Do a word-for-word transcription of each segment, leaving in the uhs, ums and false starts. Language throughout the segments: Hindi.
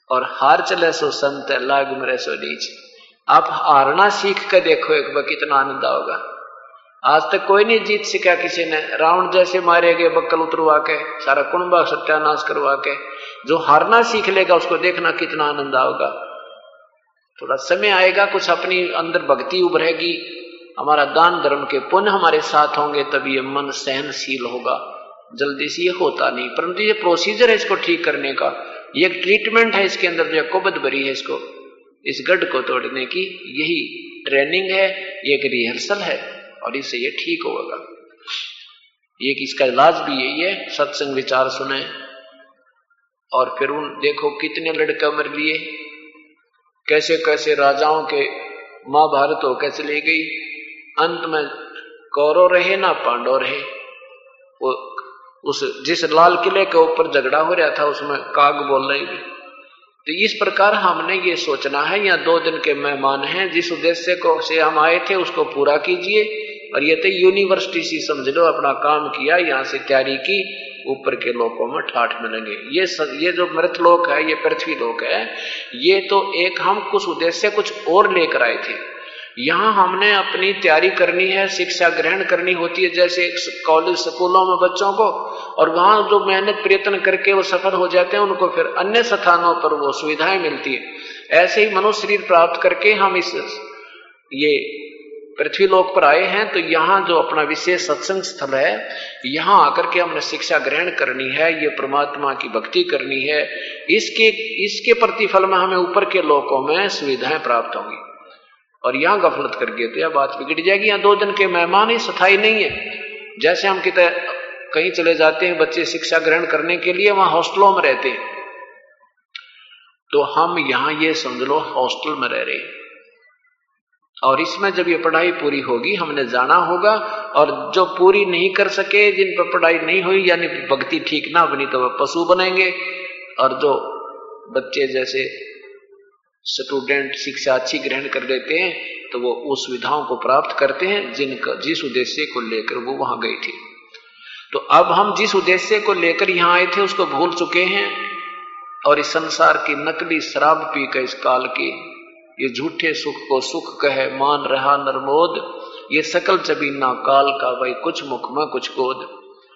और हार चले सो संत लाग मरे सो नीच। आप हारना सीख कर देखो एक बार कितना आनंद आओगा। आज तक कोई नहीं जीत सका किसी ने, रावण जैसे मारे गए बक्कल उतरवा के, सारा कुंभा सत्यानाश करवा के। जो हारना सीख लेगा उसको देखना कितना आनंद आओगा। थोड़ा समय आएगा, कुछ अपनी अंदर भक्ति उभरेगी, हमारा दान धर्म के पुण्य हमारे साथ होंगे, तभी ये मन सहनशील होगा। जल्दी से ये होता नहीं, परंतु ये प्रोसीजर है इसको ठीक करने का, ये एक ट्रीटमेंट है इसके अंदर जो कुबद भरी है, इसको इस गढ़ को तोड़ने की यही ट्रेनिंग है, ये एक रिहर्सल है और इससे ये ठीक होगा। ये इसका इलाज भी यही है, सत्संग विचार सुने और फिर उन देखो कितने लड़के मर लिए, कैसे कैसे राजाओं के महाभारत होकर चली गई, अंत में कौरव रहे ना पांडव रहे। वो उस जिस लाल किले के ऊपर झगड़ा हो रहा था उसमें काग बोल रही थी। तो इस प्रकार हमने ये सोचना है, यहाँ दो दिन के मेहमान हैं, जिस उद्देश्य को से हम आए थे उसको पूरा कीजिए। और ये तो यूनिवर्सिटी सी समझ लो, अपना काम किया, यहाँ से तैयारी की, ऊपर के लोकों में ठाठ मिलेंगे। ये स, ये जो मृत लोक है, ये पृथ्वी लोक है, ये तो एक हम कुछ उद्देश्य कुछ और लेकर आए थे। यहाँ हमने अपनी तैयारी करनी है, शिक्षा ग्रहण करनी होती है, जैसे कॉलेज स्कूलों में बच्चों को, और वहां जो मेहनत प्रयत्न करके वो सफल हो जाते हैं उनको फिर अन्य स्थानों पर वो सुविधाएं मिलती है। ऐसे ही मनुष्य शरीर प्राप्त करके हम इस ये पृथ्वी लोक पर आए हैं। तो यहाँ जो अपना विशेष सत्संग स्थल है, यहाँ आकर के हमने शिक्षा ग्रहण करनी है, ये परमात्मा की भक्ति करनी है। इसके इसके प्रतिफल में हमें ऊपर के लोकों में सुविधाएं प्राप्त होंगी। और यहाँ गफलत कर गए तो यह बात बिगड़ जाएगी। यहाँ दो दिन के मेहमान ही स्थायी नहीं है। जैसे हम कितने कहीं चले जाते हैं बच्चे शिक्षा ग्रहण करने के लिए, वहां हॉस्टलों में रहते हैं, तो हम यहाँ ये समझ लो हॉस्टल में रह रहे हैं। और इसमें जब ये पढ़ाई पूरी होगी हमने जाना होगा, और जो पूरी नहीं कर सके, जिन पर पढ़ाई नहीं हुई यानी भक्ति ठीक ना बनी, तो वह पशु बनेंगे। और जो बच्चे जैसे स्टूडेंट शिक्षा अच्छी ग्रहण कर लेते हैं तो वो उस सुविधाओं को प्राप्त करते हैं जिनका जिस उद्देश्य को लेकर वो वहां गए थे। तो अब हम जिस उद्देश्य को लेकर यहाँ आए थे उसको भूल चुके हैं, और इस संसार की नकली शराब पी कर इस काल की ये झूठे सुख को सुख कहे मान रहा नरमोद, ये सकल चबीना काल का भाई कुछ मुख में कुछ गोद।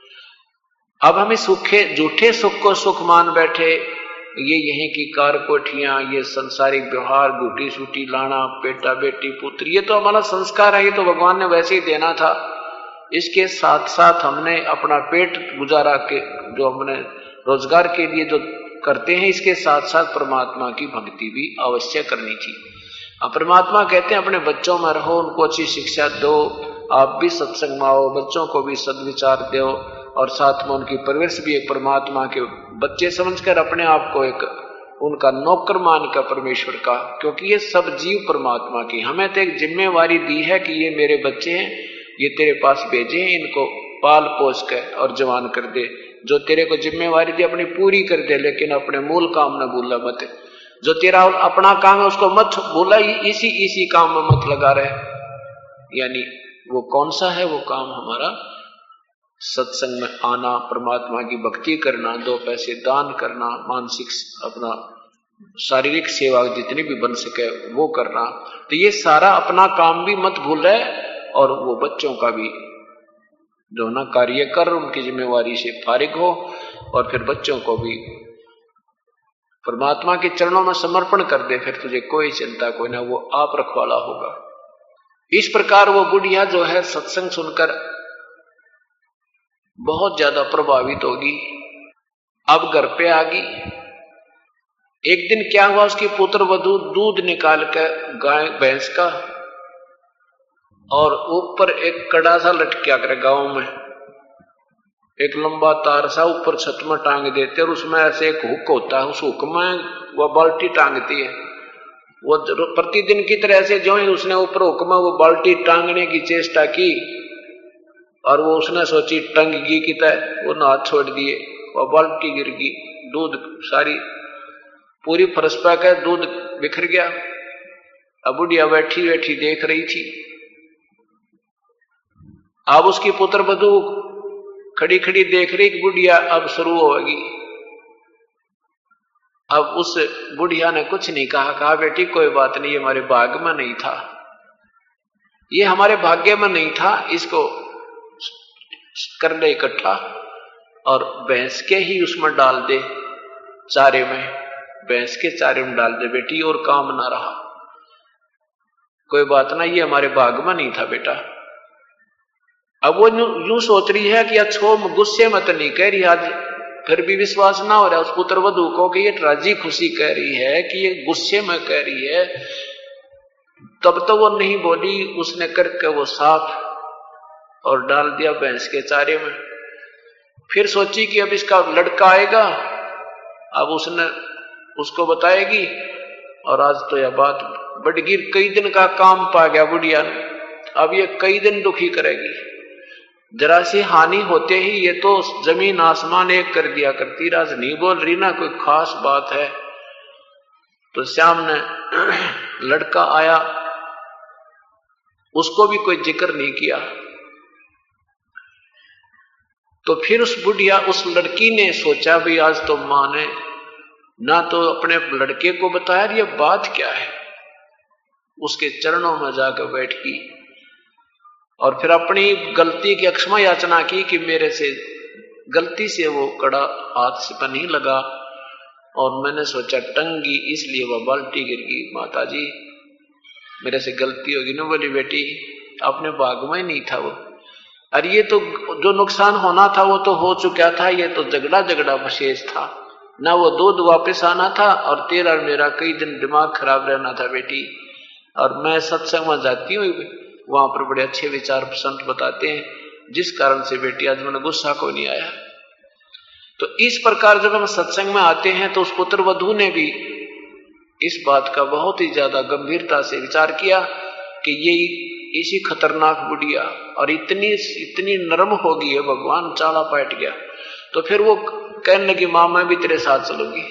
अब हमें सुखे झूठे सुख को सुख मान बैठे, ये यहीं की कार कोठियां, ये संसारिक व्यवहार, गुटी सूटी लाना, बेटा बेटी पुत्र, ये तो हमारा संस्कार है, ये तो भगवान ने वैसे ही देना था। इसके साथ साथ हमने अपना पेट गुजारा के जो हमने रोजगार के लिए जो करते हैं, इसके साथ साथ परमात्मा की भक्ति भी अवश्य करनी थी। अब परमात्मा कहते हैं अपने बच्चों में रहो, उनको अच्छी शिक्षा दो, आप भी सत्संग में आओ, बच्चों को भी सद्विचार दो, और साथ में उनकी परवरिश भी एक परमात्मा के बच्चे समझकर अपने आप को एक उनका नौकर मान का परमेश्वर का, क्योंकि ये सब जीव परमात्मा की। हमें तो एक जिम्मेवारी दी है कि ये मेरे बच्चे हैं, ये तेरे पास भेजे हैं, इनको पाल पोस कर और जवान कर दे। जो तेरे को जिम्मेवारी दी अपनी पूरी कर दे, लेकिन अपने मूल काम न भूला मत। जो तेरा अपना काम है उसको मत भूला, इसी इसी काम में मत लगा रहे। यानी वो कौन सा है? वो काम हमारा सत्संग में आना, परमात्मा की भक्ति करना, दो पैसे दान करना, मानसिक अपना शारीरिक सेवा जितनी भी बन सके वो करना। तो ये सारा अपना काम भी मत भूल रहे, और वो बच्चों का भी जो ना कार्य कर, उनकी जिम्मेवारी से फारिग हो, और फिर बच्चों को भी परमात्मा के चरणों में समर्पण कर दे। फिर तुझे कोई चिंता कोई ना, वो आप रखवाला होगा। इस प्रकार वो बुढ़िया जो है सत्संग सुनकर बहुत ज्यादा प्रभावित होगी। अब घर पे आ गई। एक दिन क्या हुआ, उसकी पुत्र वधू दूध निकाल कर गाय भैंस का, और ऊपर एक कड़ा सा लटका कर गांव में एक लंबा तार सा ऊपर छत में टांग देते, और उसमें ऐसे एक हुक होता है, उस हुक में वह बाल्टी टांगती है। वो प्रतिदिन की तरह से जो ही उसने ऊपर हुक में वो बाल्टी टांगने की चेष्टा की, और वो उसने सोची टंग गई की तरह, वो हाथ छोड़ दिए, वो बाल्टी गिर गई, दूध सारी पूरी फरस पे दूध बिखर गया। अब बुढ़िया बैठी बैठी देख रही थी। अब उसकी पुत्र वधू खड़ी खड़ी देख रही कि बुढ़िया अब शुरू होगी। अब उस बुढ़िया ने कुछ नहीं कहा, कहा बेटी कोई बात नहीं, ये हमारे भाग्य में नहीं था, ये हमारे भाग्य में नहीं था, इसको कर ले इकट्ठा और भैंस के ही उसमें डाल दे, चारे में, भैंस के चारे में डाल दे बेटी, और काम ना रहा। कोई बात ना, ये हमारे भाग्य में नहीं था बेटा। अब वो यूं सोच रही है कि अच्छो गुस्से में तो नहीं कह रही, आज फिर भी विश्वास ना हो रहा उस पुत्र वधू को कि ये राजी खुशी कह रही है कि ये गुस्से में कह रही है। तब तो वो नहीं बोली, उसने करके वो साफ और डाल दिया भैंस के चारे में। फिर सोची कि अब इसका लड़का आएगा, अब उसने उसको बताएगी, और आज तो यह बात बढ़गी, कई दिन का काम पा गया बुढ़िया ने, अब ये कई दिन दुखी करेगी। जरा सी हानि होते ही ये तो जमीन आसमान एक कर दिया करती, राज नहीं बोल रही ना, कोई खास बात है। तो श्याम ने लड़का आया, उसको भी कोई जिक्र नहीं किया। तो फिर उस बुढ़िया उस लड़की ने सोचा भी आज तो मां ने ना तो अपने लड़के को बताया ये बात क्या है, उसके चरणों में जाकर बैठ की और फिर अपनी गलती की क्षमा याचना की कि मेरे से गलती से वो कड़ा हाथ से पर नहीं लगा और मैंने सोचा टंगी इसलिए वह बाल्टी गिर गई, माता जी मेरे से गलती होगी ना। बोली बेटी अपने भाग में नहीं था वो, अरे ये तो जो नुकसान होना था वो तो हो चुका था, ये तो झगड़ा झगड़ा विशेष था ना, वो दूध वापस आना था और तेरा और मेरा कई दिन दिमाग खराब रहना था बेटी। और मैं सत्संग में जाती हूँ, वहां पर बड़े अच्छे विचार संत बताते हैं, जिस कारण से बेटी आज मैंने गुस्सा को नहीं आया। तो इस प्रकार जब हम सत्संग में आते हैं तो उस पुत्र वधू ने भी इस बात का बहुत ही ज्यादा गंभीरता से विचार किया कि ये इसी खतरनाक बुढ़िया और इतनी इतनी नरम होगी है, भगवान चाला पाट गया। तो फिर वो कहने लगी मां मैं भी तेरे साथ चलूंगी,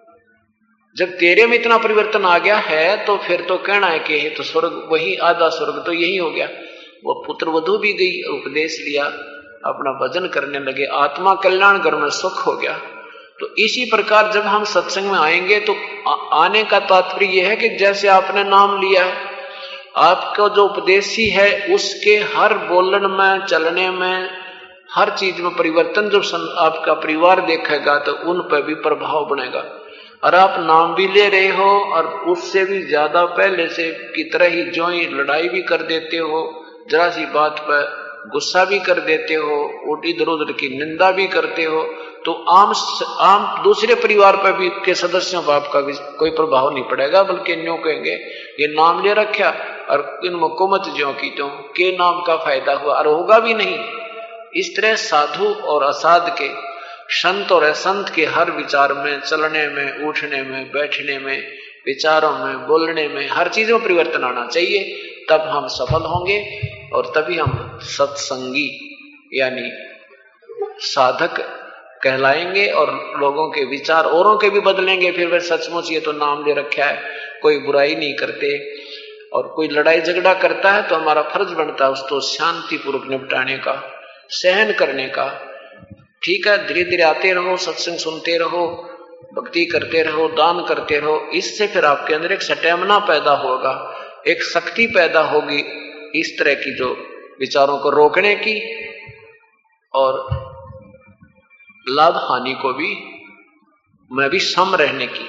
जब तेरे में इतना परिवर्तन आ गया है तो फिर तो कहना है कि तो स्वर्ग वही, आधा स्वर्ग तो यही हो गया। वो पुत्र वधू भी गई, उपदेश लिया, अपना भजन करने लगे, आत्मा कल्याण घर में सुख हो गया। तो इसी प्रकार जब हम सत्संग में आएंगे तो आ, आने का तात्पर्य यह है कि जैसे आपने नाम लिया है, आपका जो उपदेशी है उसके हर बोलन में, चलने में, हर चीज में परिवर्तन जो आपका परिवार देखेगा तो उन पर भी प्रभाव बनेगा। और आप नाम भी ले रहे हो और उससे भी ज्यादा पहले से की तरह ही जो ही लड़ाई भी कर देते हो, जरा सी बात पर गुस्सा भी कर देते हो, इधर उधर की निंदा भी करते हो, तो आम आम दूसरे परिवार पर भी के सदस्यों पर आपका कोई प्रभाव नहीं पड़ेगा, बल्कि न्यों कहेंगे ये नाम ले रखा और इन मुकम्मत ज्यों की त्यों के नाम का फायदा हुआ, और होगा भी नहीं। इस तरह साधु और असाध के, संत और असंत के हर विचार में, चलने में, उठने में, बैठने में, विचारों में, बोलने में, हर चीज में परिवर्तन आना चाहिए, तब हम सफल होंगे और तभी हम सत्संगी यानी साधक कहलाएंगे और लोगों के विचार औरों के भी बदलेंगे। फिर वे सचमुच ये तो नाम ले रखा है, कोई बुराई नहीं करते, और कोई लड़ाई झगड़ा करता है तो हमारा फर्ज बनता है उसको शांति पूर्वक निपटाने का, सहन करने का। ठीक है, धीरे धीरे आते रहो, सत्संग सुनते रहो, भक्ति करते रहो, दान करते रहो, इससे फिर आपके अंदर एक स्टैमिना पैदा होगा, एक शक्ति पैदा होगी इस तरह की जो विचारों को रोकने की और लाभ हानि को भी मैं भी सम रहने की।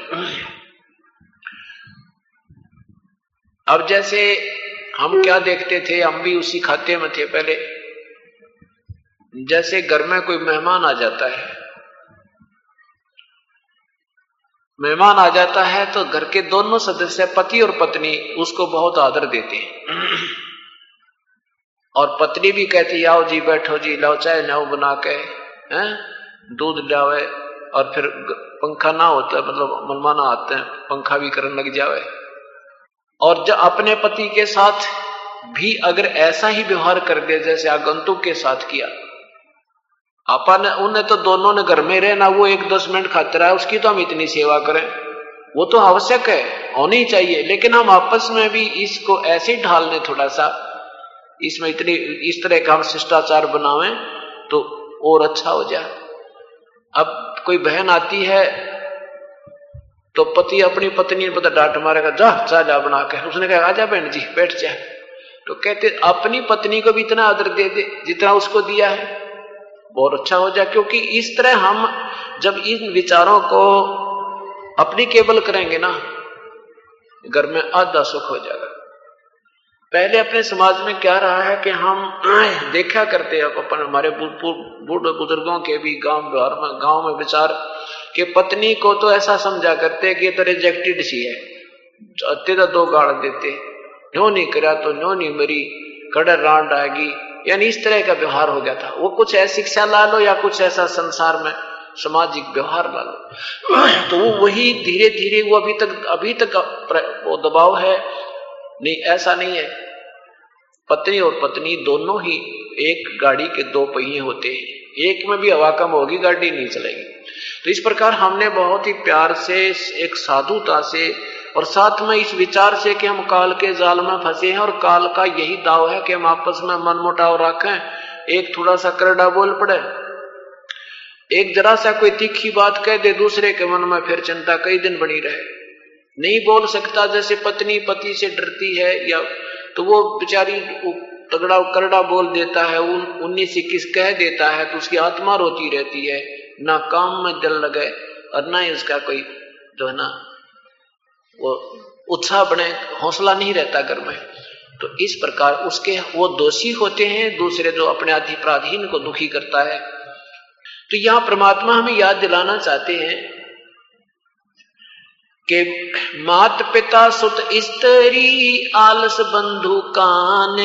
अब जैसे हम क्या देखते थे, हम भी उसी खाते में थे पहले। जैसे घर में कोई मेहमान आ जाता है, मेहमान आ जाता है तो घर के दोनों सदस्य पति और पत्नी उसको बहुत आदर देते हैं, और पत्नी भी कहती आओ जी बैठो जी, लाओ चाय लाओ बना के, हैं दूध लावे, और फिर पंखा ना होता मतलब मनमाना आते हैं पंखा भी करने लग जावे। और जब अपने पति के साथ भी अगर ऐसा ही व्यवहार कर दे जैसे आगंतुक के साथ किया, अपन उन्हें तो दोनों ने घर में रहना, वो एक दस मिनट खातिर है, उसकी तो हम इतनी सेवा करें, वो तो आवश्यक है, होनी चाहिए, लेकिन हम आपस में भी इसको ऐसे ढाल लें, थोड़ा सा इसमें इतनी इस तरह का हम शिष्टाचार बनावें तो और अच्छा हो जाए। अब कोई बहन आती है तो पति अपनी पत्नी ने पता डांट मारेगा, जा चाय जा बना के। उसने कहा आजा बहन जी बैठ जा। तो कहते अपनी पत्नी को भी इतना आदर दे दे जितना उसको दिया है, बहुत अच्छा हो जाए। क्योंकि इस तरह हम जब इन विचारों को अपनी केबल करेंगे ना, घर में आधा सुख हो जाएगा। पहले अपने समाज में क्या रहा है कि हम देखा करते हैं अपन हमारे बूढ़े बुजुर्गों के भी गांव व्यवहार में गांव में विचार कि पत्नी को तो ऐसा समझा करते कि ये तो रिजेक्टेड सी है, अत्ते तो दो गाड़ देते, न्यो नहीं करा तो न्यो नहीं मरी, कड़र रांड आएगी, यानी इस तरह का व्यवहार हो गया था। वो कुछ ऐसी शिक्षा ला लो या कुछ ऐसा संसार में सामाजिक व्यवहार ला लो, तो वो वही धीरे धीरे वो अभी तक अभी तक वो दबाव है। नहीं, ऐसा नहीं है। पत्नी और पत्नी दोनों ही एक गाड़ी के दो पहिए होते हैं, एक में भी हवा कम होगी गाड़ी नहीं चलेगी। तो इस प्रकार हमने बहुत ही प्यार से, एक साधुता से और साथ में इस विचार से कि हम काल के जाल में फंसे हैं और काल का यही दाव है कि हम आपस में मनमुटाव रखें, एक थोड़ा सा करड़ा बोल पड़े, एक जरा सा कोई तीखी बात कह दे, दूसरे के मन में फिर चिंता कई दिन बनी रहे। नहीं बोल सकता, जैसे पत्नी पति से डरती है या तो वो बेचारी तगड़ा करड़ा बोल देता है, उन उन्नीस इक्कीस कह देता है, तो उसकी आत्मा रोती रहती है, ना काम में दिल लगे और ना ही उसका कोई जो है ना वो उत्साह बने, हौसला नहीं रहता घर में। तो इस प्रकार उसके वो दोषी होते हैं, दूसरे जो अपने अधिपराधीन को दुखी करता है। तो यहाँ परमात्मा हमें याद दिलाना चाहते हैं कि मात पिता सुत स्त्री आलस बंधु काने,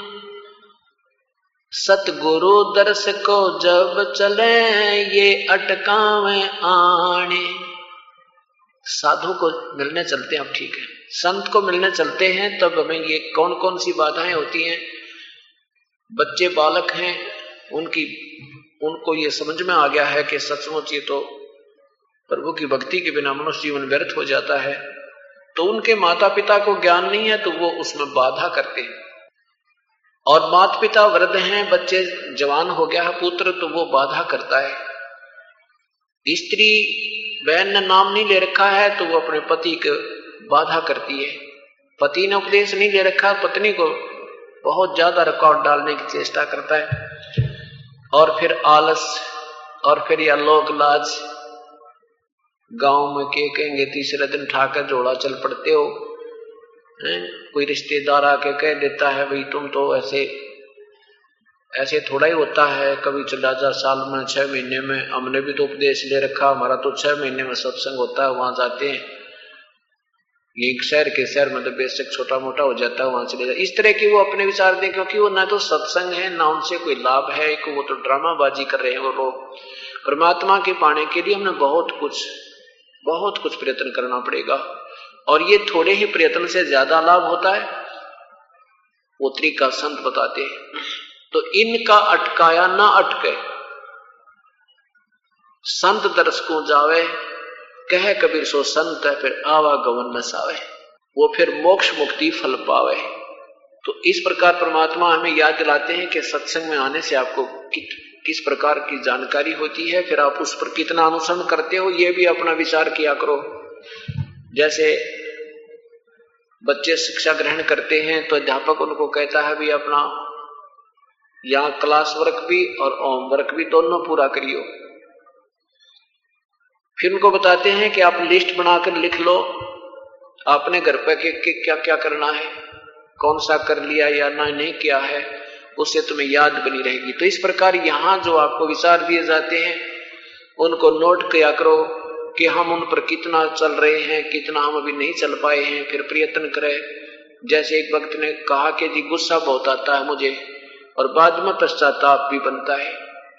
सतगुरु दर्श को जब चले ये अटकावे आने। साधु को मिलने चलते हैं, अब ठीक है, संत को मिलने चलते हैं, तब हमें ये कौन कौन सी बाधाएं होती हैं। बच्चे बालक हैं, उनकी उनको ये समझ में आ गया है कि सचमुच ये तो प्रभु की भक्ति के बिना मनुष्य जीवन व्यर्थ हो जाता है, तो उनके माता पिता को ज्ञान नहीं है तो वो उसमें बाधा करते हैं। और माता पिता वृद्ध हैं, बच्चे जवान हो गया है पुत्र, तो वो बाधा करता है। स्त्री बहन ने नाम नहीं ले रखा है तो वो अपने पति को बाधा करती है। पति ने उपदेश नहीं ले रखा, पत्नी को बहुत ज्यादा रिकॉर्ड डालने की चेष्टा करता है। और फिर आलस, और फिर या लोक लाज, गांव में के कहेंगे तीसरे दिन ठाकर जोड़ा चल पड़ते हो। है? कोई रिश्तेदार आके कह देता है भाई तुम तो ऐसे ऐसे थोड़ा ही होता है, कभी चला जा साल में छह महीने में, हमने भी तो उपदेश ले रखा, हमारा तो छह महीने में सत्संग होता है, वहां जाते हैं, ये शहर के शहर में तो बेशक छोटा मोटा हो जाता है, वहां चले जाए। इस तरह की वो अपने विचार दें, क्योंकि वो ना तो सत्संग है ना उनसे कोई लाभ है, एक वो तो ड्रामाबाजी कर रहे हैं वो लोग। परमात्मा के पाने के लिए हमने बहुत कुछ बहुत कुछ प्रयत्न करना पड़ेगा, और ये थोड़े ही प्रयत्न से ज्यादा लाभ होता है, वो तरीका संत बताते हैं। तो इनका अटकाया ना अटके, संत दर्श को जावे, कहे कबीर सो संत है, फिर आवागमन न सावे, वो फिर मोक्ष मुक्ति फल पावे। तो इस प्रकार परमात्मा हमें याद दिलाते हैं कि सत्संग में आने से आपको कित किस प्रकार की जानकारी होती है, फिर आप उस पर कितना अनुसरण करते हो, ये भी अपना विचार किया करो। जैसे बच्चे शिक्षा ग्रहण करते हैं तो अध्यापक उनको कहता है भी अपना यहाँ क्लास वर्क भी और होमवर्क भी दोनों पूरा करियो। फिर उनको बताते हैं कि आप लिस्ट बनाकर लिख लो आपने घर पर के, के क्या क्या करना है, कौन सा कर लिया या ना नहीं किया है, उससे तुम्हें याद बनी रहेगी। तो इस प्रकार यहाँ जो आपको विचार दिए जाते हैं उनको नोट किया करो कि हम उन पर कितना चल रहे हैं, कितना हम अभी नहीं चल पाए हैं, फिर प्रयत्न करें। जैसे एक वक्त ने कहा कि जी गुस्सा बहुत आता है मुझे और बाद में पश्चाताप भी बनता है।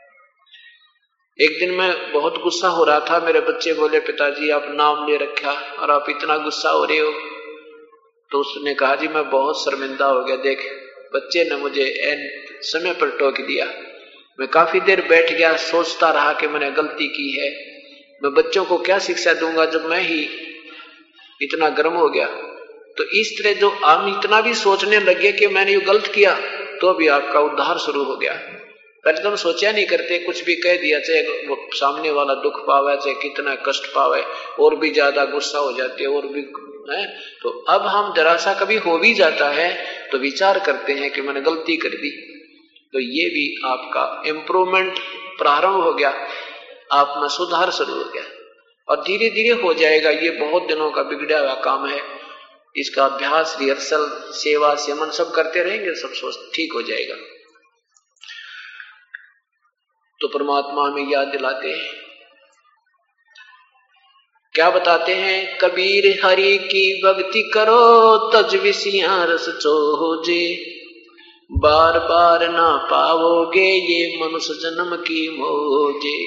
एक दिन मैं बहुत गुस्सा हो रहा था, मेरे बच्चे बोले पिताजी आप नाम ले रखा और आप इतना गुस्सा हो रहे हो। तो उसने कहा जी मैं बहुत शर्मिंदा हो गया, देख बच्चे ने मुझे एन समय पर टोक दिया। मैं काफी देर बैठ गया, सोचता रहा कि मैंने गलती की है, मैं बच्चों को क्या शिक्षा दूंगा जब मैं ही इतना गर्म हो गया। तो इस तरह जो हम इतना भी सोचने लगे कि मैंने ये गलत किया, तो भी आपका उद्धार शुरू हो गया। पहले तो हम सोचा नहीं करते, कुछ भी कह दिया, चाहे वो सामने वाला दुख पावे, चाहे कितना कष्ट पावे, और भी ज्यादा गुस्सा हो जाते हैं, और भी है। तो अब हम जरा सा कभी हो भी जाता है तो विचार करते हैं कि मैंने गलती कर दी, तो ये भी आपका इम्प्रूवमेंट प्रारंभ हो गया, आप में सुधार शुरू हो गया, और धीरे धीरे हो जाएगा। ये बहुत दिनों का बिगड़ा हुआ काम है, इसका अभ्यास, रिहर्सल, सेवा, सेवन सब करते रहेंगे, सब सोच ठीक हो जाएगा। तो परमात्मा हमें याद दिलाते हैं, क्या बताते हैं? कबीर हरि की भक्ति करो तज विसिया रस चोजे, बार बार ना पाओगे ये मनुष्य जन्म की मौजे।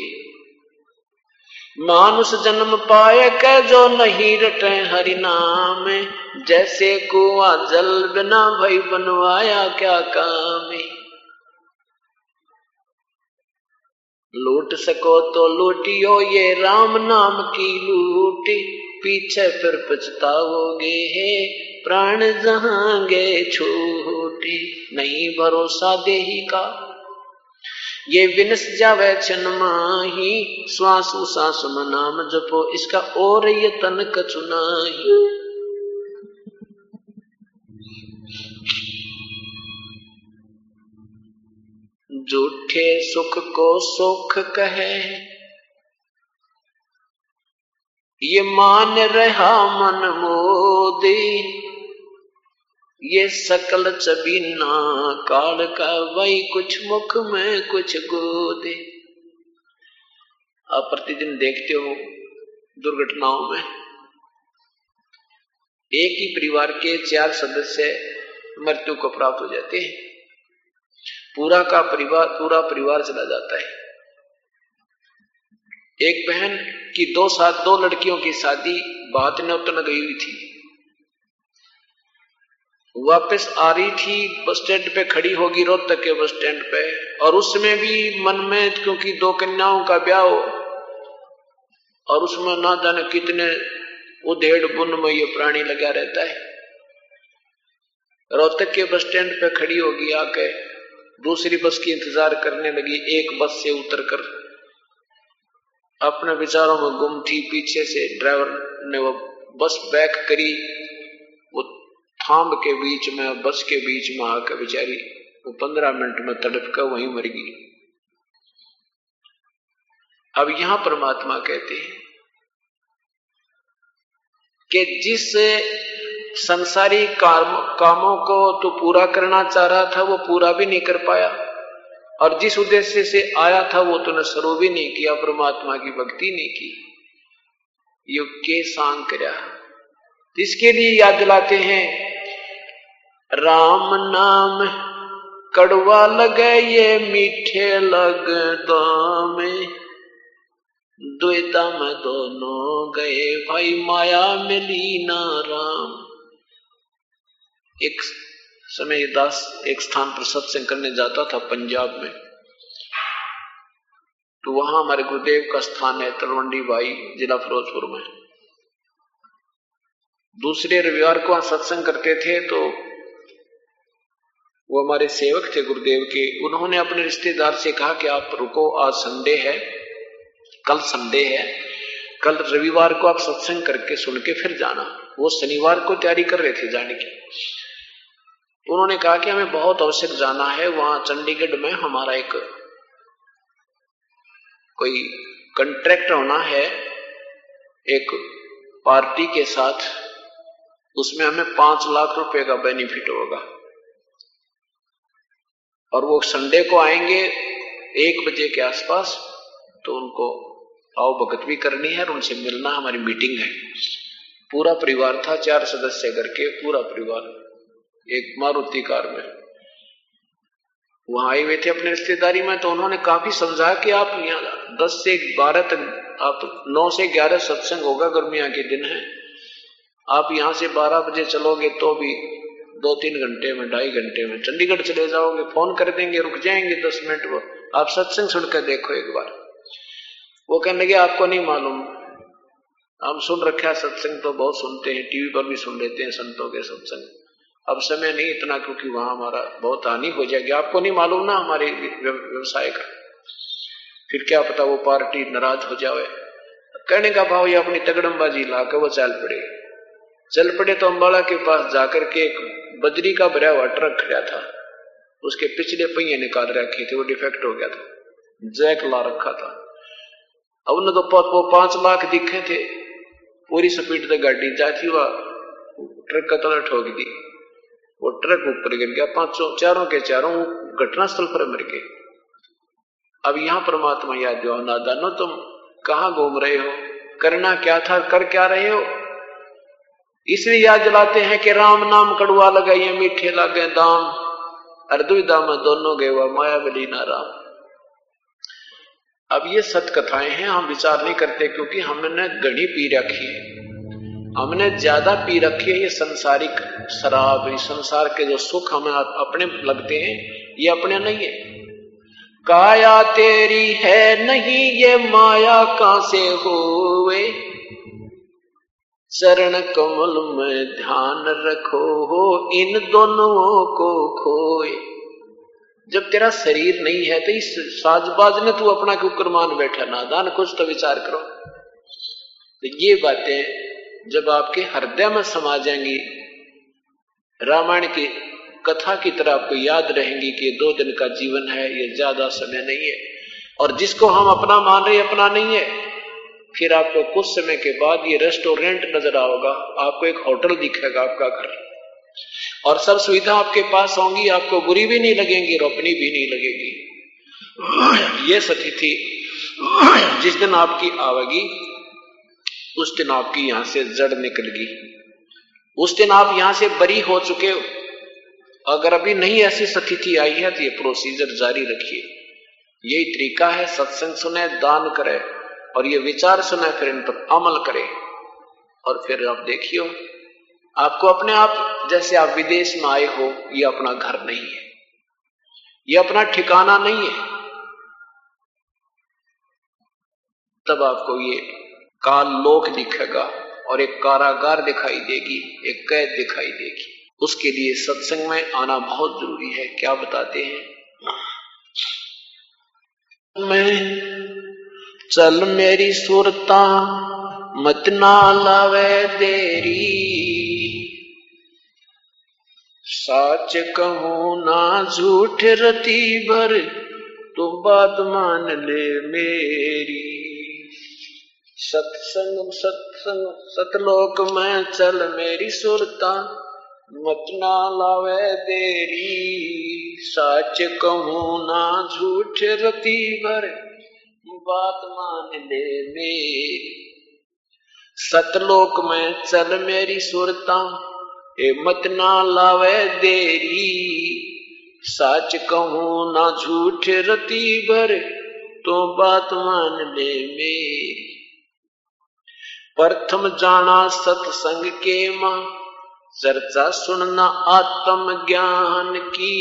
मानुष जन्म पाए के जो नहीं रटे हरि नाम, जैसे कुआं जल बिना भई बनवाया क्या काम। लूट सको तो लूटियो ये राम नाम की लूट, पीछे फिर पछताओगे है प्राण जहांगे छूटे। नहीं भरोसा देही का ये विनस जावे छन माही, श्वास उसास में नाम जपो इसका और ये तन कछु नाही। झूठे सुख को सुख कहे ये मान रहा मन मोदी, ये सकल चबीना काल का वही कुछ मुख में कुछ गोदे। आप प्रतिदिन देखते हो दुर्घटनाओं में एक ही परिवार के चार सदस्य मृत्यु को प्राप्त हो जाते हैं, पूरा का परिवार पूरा परिवार चला जाता है। एक बहन की दो साथ दो लड़कियों की शादी बात न्योतन गई हुई थी, वापस आ रही थी, बस स्टैंड पे खड़ी होगी, रोहतक के बस स्टैंड पे, और उसमें भी मन में, क्योंकि दो कन्याओं का ब्याह हो और उसमें ना जाने कितने उधेड़ बुन में ये प्राणी लगा रहता है। रोहतक के बस स्टैंड पे खड़ी होगी, आके दूसरी बस की इंतजार करने लगी। एक बस से उतरकर अपने विचारों में गुम थी, पीछे से ड्राइवर ने वो बस बैक करी, वो थाम के बीच में, बस के बीच में आकर बेचारी वो पंद्रह मिनट में तड़प कर वहीं मर गई। अब यहां परमात्मा कहते हैं कि जिस संसारी काम, कामों को तो पूरा करना चाह रहा था वो पूरा भी नहीं कर पाया, और जिस उद्देश्य से आया था वो तूने शुरू भी नहीं किया, परमात्मा की भक्ति नहीं की, युग के सांग करया। इसके लिए याद दिलाते हैं, राम नाम कड़वा लगे ये मीठे लग दामे, द्वैता में दोनों गए भाई माया मिली ना राम। एक समय दास एक स्थान पर सत्संग करने जाता था पंजाब में, तो वहां हमारे गुरुदेव का स्थान है तलवंडी भाई, जिला फिरोजपुर में। दूसरे रविवार को वहां सत्संग करते थे, तो वो हमारे सेवक थे गुरुदेव के, उन्होंने अपने रिश्तेदार से कहा कि आप रुको, आज संडे है, कल संडे है, कल रविवार को आप सत्संग करके सुन के फिर जाना। वो शनिवार को तैयारी कर रहे थे जाने की। उन्होंने कहा कि हमें बहुत आवश्यक जाना है, वहां चंडीगढ़ में हमारा एक कोई कॉन्ट्रैक्ट होना है एक पार्टी के साथ, उसमें हमें पांच लाख रुपए का बेनिफिट होगा, और वो संडे को आएंगे एक बजे के आसपास, तो उनको आओ भगत भी करनी है और उनसे मिलना, हमारी मीटिंग है। पूरा परिवार था, चार सदस्य घर के, पूरा परिवार एक मारुति कार में वहां आए हुए थे अपने रिश्तेदारी में। तो उन्होंने काफी समझाया कि आप यहाँ दस से बारह तक, आप नौ से ग्यारह सत्संग होगा, गर्मियां के दिन है, आप यहाँ से बारह बजे चलोगे तो भी दो तीन घंटे में, ढाई घंटे में चंडीगढ़ चले जाओगे, फोन कर देंगे, रुक जाएंगे दस मिनट, वो आप सत्संग सुनकर देखो एक बार। वो कहने लगे आपको नहीं मालूम, हम सुन रखा है सत्संग, तो बहुत सुनते हैं, टीवी पर भी सुन लेते हैं संतों के सत्संग, अब समय नहीं इतना, क्योंकि वहां हमारा बहुत हानि हो जाएगी। आपको नहीं मालूम ना हमारे व्यवसाय का, फिर क्या पता वो पार्टी नाराज हो जाए। कहने का भाव ये अपनी तगड़मबाजी ला के वो चल पड़े चल पड़े तो अम्बाला के पास जाकर के एक बजरी का भरा हुआ ट्रक खड़ा था, उसके पिछले पहिए निकाल रखे थे, वो डिफेक्ट हो गया था, जैक ला रखा था। अब उन्हें तो वो पांच लाख दिखे थे, पूरी स्पीड से गाड़ी जाती हुआ ट्रक का तला ठोक दी, वो ट्रक ऊपर गिर गया, पांचों चारों के चारों घटनास्थल पर मर गए। अब यहां परमात्मा याद दियो, नादानो तुम कहां घूम रहे हो, करना क्या था, कर क्या रहे हो। इसलिए याद दिलाते हैं कि राम नाम कड़वा लगाइए मीठे लागे दाम, अर्दुविदा में दोनों गए हुआ माया बली ना राम। अब ये सत कथाएं हैं, हम विचार नहीं करते क्योंकि हमने घड़ी पी रखी है, हमने ज्यादा पी रखी है। ये संसारिक शराब, ये संसार के जो सुख हमें अपने लगते हैं, ये अपने नहीं है। काया तेरी है नहीं ये माया कहां से होवे, चरण कमल में ध्यान रखो हो इन दोनों को खोए। जब तेरा शरीर नहीं है तो इस साजबाज ने तू अपना क्यों कुर्बान बैठा, नादान, कुछ तो विचार करो। तो ये बातें जब आपके हृदय में समा जाएंगी, रामायण की कथा की तरह आपको याद रहेंगी कि दो दिन का जीवन है, ये ज्यादा समय नहीं है, और जिसको हम अपना मान रहे अपना नहीं है, फिर आपको कुछ समय के बाद ये रेस्टोरेंट नजर आओगा, आपको एक होटल दिखेगा आपका घर, और सब सुविधा आपके पास होंगी, आपको बुरी भी नहीं लगेंगी और अपनी भी नहीं लगेगी। ये स्थिति जिस दिन आपकी आवेगी उस दिन आपकी यहां से जड़ निकलेगी, उस दिन आप यहां से बरी हो चुके हो। अगर अभी नहीं ऐसी स्थिति आई है तो ये प्रोसीजर जारी रखिए। यही तरीका है, सत्संग सुने, दान करे और ये विचार सुने, फिर इन पर अमल करे, और फिर आप देखियो आपको अपने आप जैसे आप विदेश में आए हो, ये अपना घर नहीं है, ये अपना ठिकाना नहीं है। तब आपको ये काल लोक दिखेगा और एक कारागार दिखाई देगी, एक कैद दिखाई देगी। उसके लिए सत्संग में आना बहुत जरूरी है। क्या बताते हैं, मैं चल मेरी सुरता मत ना लावे देरी, साच कहूं ना झूठ रती भर तू बात मान ले मेरी। सत्संग सत्संग सतलोक में चल मेरी सुरता मत ना लावे देरी, साच कहूं ना झूठ रती भर बात मान ले मेरी। सतलोक में चल मेरी सुरता ए मत ना लावे देरी, साच कहूं ना झूठ रती भर तो बात मान ले मेरी। प्रथम जाना सत्संग के मां चर्चा सुनना आत्म ज्ञान की,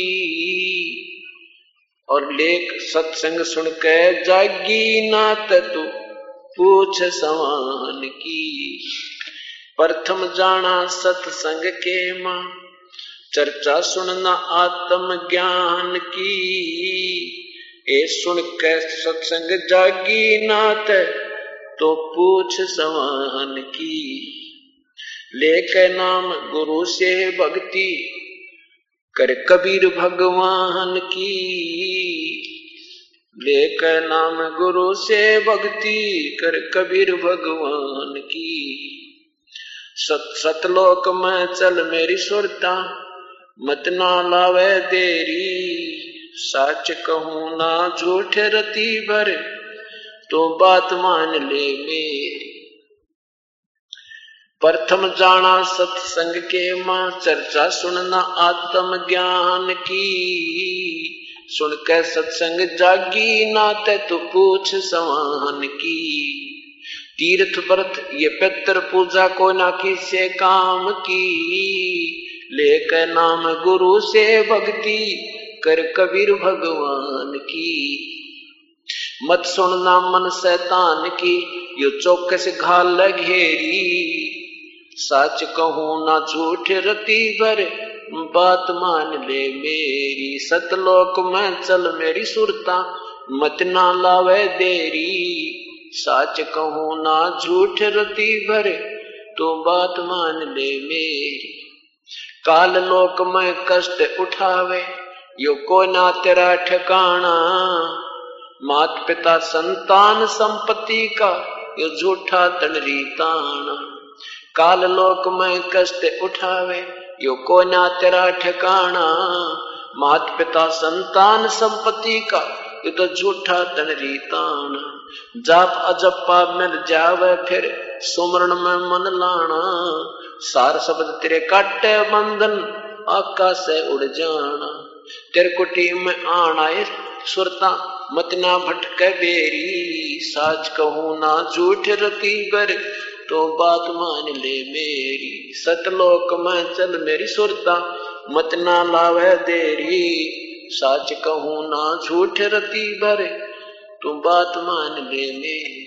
और लेख सत्संग सुन के जागी ना तू पूछ सवान की। प्रथम जाना सत्संग के मां चर्चा सुनना आत्म ज्ञान की, ए सुन के सत्संग जागी ना तो पूछ सवान की। लेके नाम गुरु से भक्ति कर कबीर भगवान की, लेके नाम गुरु से भक्ति कर कबीर भगवान की। सत सतलोक में चल मेरी सुरता मत ना लावे देरी, सच कहूं ना झूठ रती भर तो बात मान ले मेरी। प्रथम जाना सत्संग के मां चर्चा सुनना आत्म ज्ञान की, सुन के सत्संग जागी ना तू पूछ सवान की। तीर्थ व्रत ये पितर पूजा को ना किसे काम की, लेकर नाम गुरु से भक्ति कर कबीर भगवान की। मत सुनना मन शैतान की यो चौकस घाल घेरी, सच कहूं ना झूठ रती भर बात मान ले मेरी, सतलोक में चल मेरी सुरता, मत ना लावे देरी। साच कहूं ना झूठ रति भरे, तो बात मान ले मेरी। काल लोक में कष्ट उठावे, यो को ना तेरा ठिकाना। मात पिता संतान संपत्ति का, यो झूठा तनरी ताना। काल लोक में कष्ट उठावे, यो को ना तेरा ठिकाना। मात पिता संतान संपत्ति का, ये तो झूठा तनरी ताना। जाप अजपा मिल जावे फिर, सुमरण में मन लाना। सार शब्द तेरे काटे बंधन, आकाश से उड़ जाना। तेरे कुटी में आना सुरता, मत ना भटके बेरी। साच कहूं ना झूठ रति बर, तो बात मान ले मेरी। सतलोक में चल मेरी सुरता, मत ना लावे देरी। साच कहूं ना झूठ रति बर, तू बात मान ले मेरी।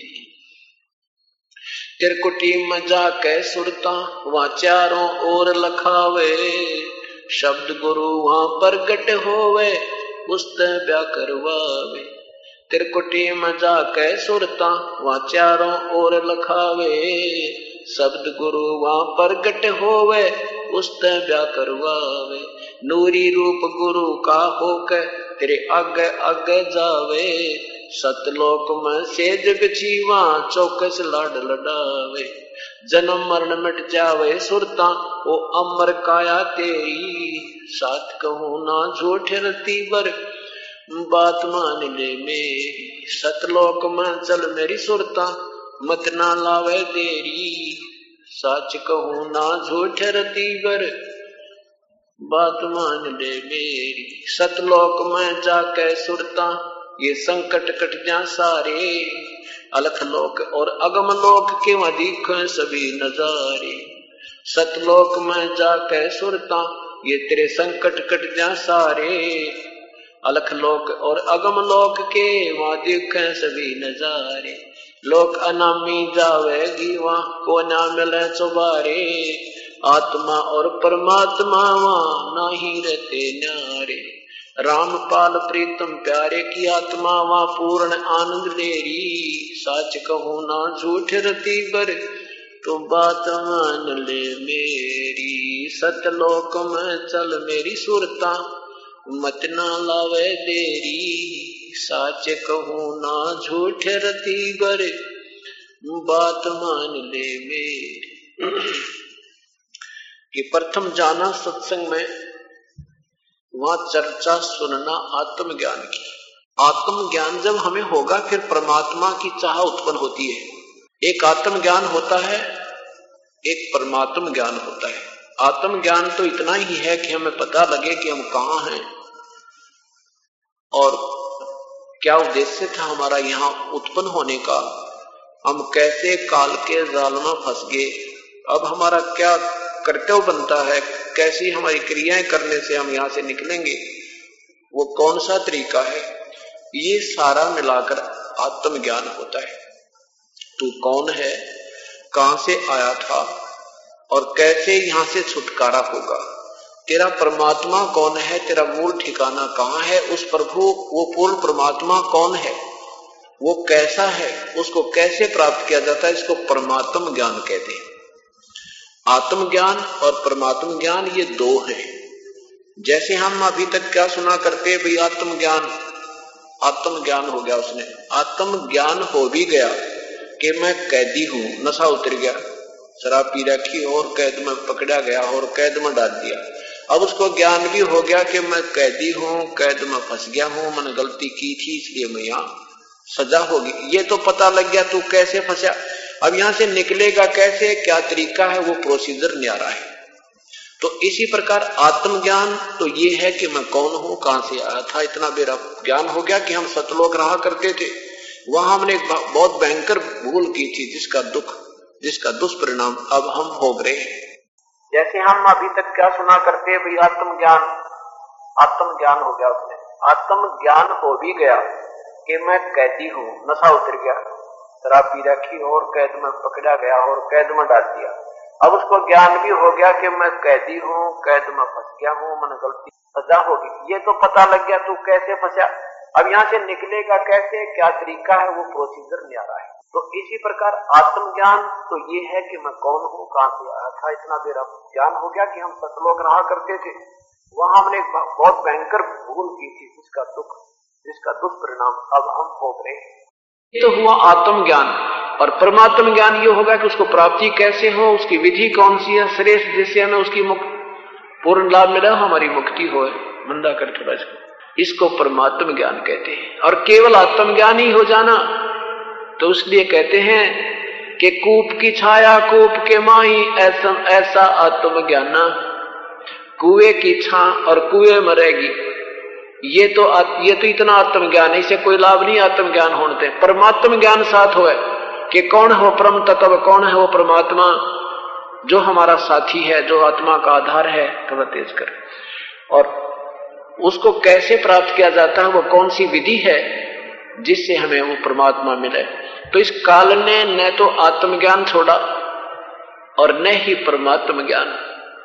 तेरे कुटी में जाके सुरता, वहां चारों ओर लखावे। शब्द गुरु वहां प्रगट होवे, उसते ब्याह करवावे। तेरे कुटी में जाके सुरता, वहां चारों ओर लखावे। शब्द गुरु वहां प्रगट होवे, उसते ब्याह करवावे। नूरी रूप गुरु का होके, तेरे आगे आगे जावे। सतलोक में सेज बिछी, वहां चौकस लाड लडावे। जन्म मरण मिट जावे सुरता, वो अमर काया तेरी। साथ कहूं ना झूठ रति बर, बात मान ले मेरी। सतलोक में चल मेरी सुरता, मत ना लावे देरी। साच कहूं ना झूठ रति बर, बात मान ले मेरी। सतलोक में जाके सुरता, ये संकट कट जा सारे। अलख लोक और अगम लोक के वहां दिखे सभी नजारे। सतलोक में जाके सुरता, ये तेरे संकट कट जा सारे। अलख लोक और अगम लोक के वहां दिखे सभी नजारे। लोक अनामी जावेगी, वहां को ना मिले चुबारे। आत्मा और परमात्मा वहां नाही रहते न्यारे। रामपाल प्रीतम प्यारे की आत्मा वहां पूर्ण आनंद लेरी। साच कहूं ना झूठ रति बर, तो बात मान ले मेरी। सतलोक में चल मेरी सुरता, मत ना लावे देरी। साच कहूं ना झूठ रति बर, बात मान ले मेरी। कि प्रथम जाना सत्संग में, वहां चर्चा सुनना आत्मज्ञान की। आत्मज्ञान जब हमें होगा, फिर परमात्मा की चाह उत्पन्न होती है। एक आत्मज्ञान होता है, एक परमात्म ज्ञान होता है। आत्मज्ञान तो इतना ही है कि हमें पता लगे कि हम कहाँ हैं और क्या उद्देश्य था हमारा यहाँ उत्पन्न होने का। हम कैसे काल के जाल में फंस गए, अब हमारा क्या कर्तव्य बनता है, कैसी हमारी क्रियाएं करने से हम यहाँ से निकलेंगे, वो कौन सा तरीका है, ये सारा मिलाकर आत्मज्ञान होता है। तू कौन है, कहां से आया था और कैसे यहाँ से छुटकारा होगा। तेरा परमात्मा कौन है, तेरा मूल ठिकाना कहाँ है, उस प्रभु वो पूर्ण परमात्मा कौन है, वो कैसा है, उसको कैसे प्राप्त किया जाता है, इसको परमात्म ज्ञान कहते हैं। आत्मज्ञान और परमात्म ज्ञान ये दो हैं। जैसे हम अभी तक क्या सुना करते भाई, आत्मज्ञान आत्मज्ञान हो गया, उसने आत्मज्ञान हो भी गया कि मैं कैदी हूं, नशा उतर गया, शराब पी रखी और कैद में पकड़ा गया और कैद में डाल दिया। अब उसको ज्ञान भी हो गया कि मैं कैदी हूं, कैद में फंस गया हूं, मैंने गलती की थी इसलिए मैं यहाँ सजा होगी, ये तो पता लग गया। तू कैसे फंसा, अब यहां से निकलेगा कैसे, क्या तरीका है, वो प्रोसीजर न्यारा है। तो इसी प्रकार आत्मज्ञान तो ये है कि मैं कौन हूं, कहां से आया था, इतना मेरा ज्ञान हो गया कि हम सतलोक रहा करते थे, वहां हमने एक बहुत भयंकर भूल की थी जिसका दुख जिसका दुष्परिणाम अब हम भोग रहे हैं। जैसे हम अभी तक क्या सुना करते भाई, आत्मज्ञान आत्मज्ञान हो गया, उसने आत्मज्ञान हो भी गया कि मैं कैदी हूं, नशा उतर गया, शराब पी रखी और कैद में पकड़ा गया और कैद में डाल दिया। अब उसको ज्ञान भी हो गया कि मैं कैदी हूँ, कैद में फंस गया हूँ, मैंने गलती सजा होगी, ये तो पता लग गया तू कैसे फंसा। अब यहाँ से निकलेगा कैसे, क्या तरीका है, वो प्रोसीजर नहीं आ रहा है। तो इसी प्रकार आत्मज्ञान तो ये है कि मैं कौन हूँ, कहां से आया था, इतना मेरा ज्ञान हो गया कि हम सतलोक रहा करते थे, वहां हमने बहुत भयंकर भूल की थी, जिसका दुख जिसका दुष्परिणाम अब हम भोग रहे हैं। तो हुआ आत्मज्ञान। और परमात्म ज्ञान ये होगा कि उसको प्राप्ति कैसे हो, उसकी विधि कौन सी है श्रेष्ठ, जिससे हमें उसकी मुक्त पूर्ण लाभ मिला, हमारी मुक्ति हो। मंदा कर थोड़ा इसको इसको परमात्म ज्ञान कहते हैं। और केवल आत्मज्ञान ही हो जाना, तो इसलिए कहते हैं कि कूप की छाया कूप के माही, ऐसा ऐसा आत्मज्ञाना, कुएं की छा और कुएं मरेगी। ये तो ये तो इतना आत्मज्ञान है, इससे कोई लाभ नहीं आत्मज्ञान होने से। परमात्म ज्ञान साथ होए कि कौन है वो परम तत्व, कौन है वो परमात्मा जो हमारा साथी है, जो आत्मा का आधार है, थोड़ा तेज कर। और उसको कैसे प्राप्त किया जाता है, वो कौन सी विधि है जिससे हमें वो परमात्मा मिले। तो इस काल ने न तो आत्मज्ञान छोड़ा और न ही परमात्म ज्ञान।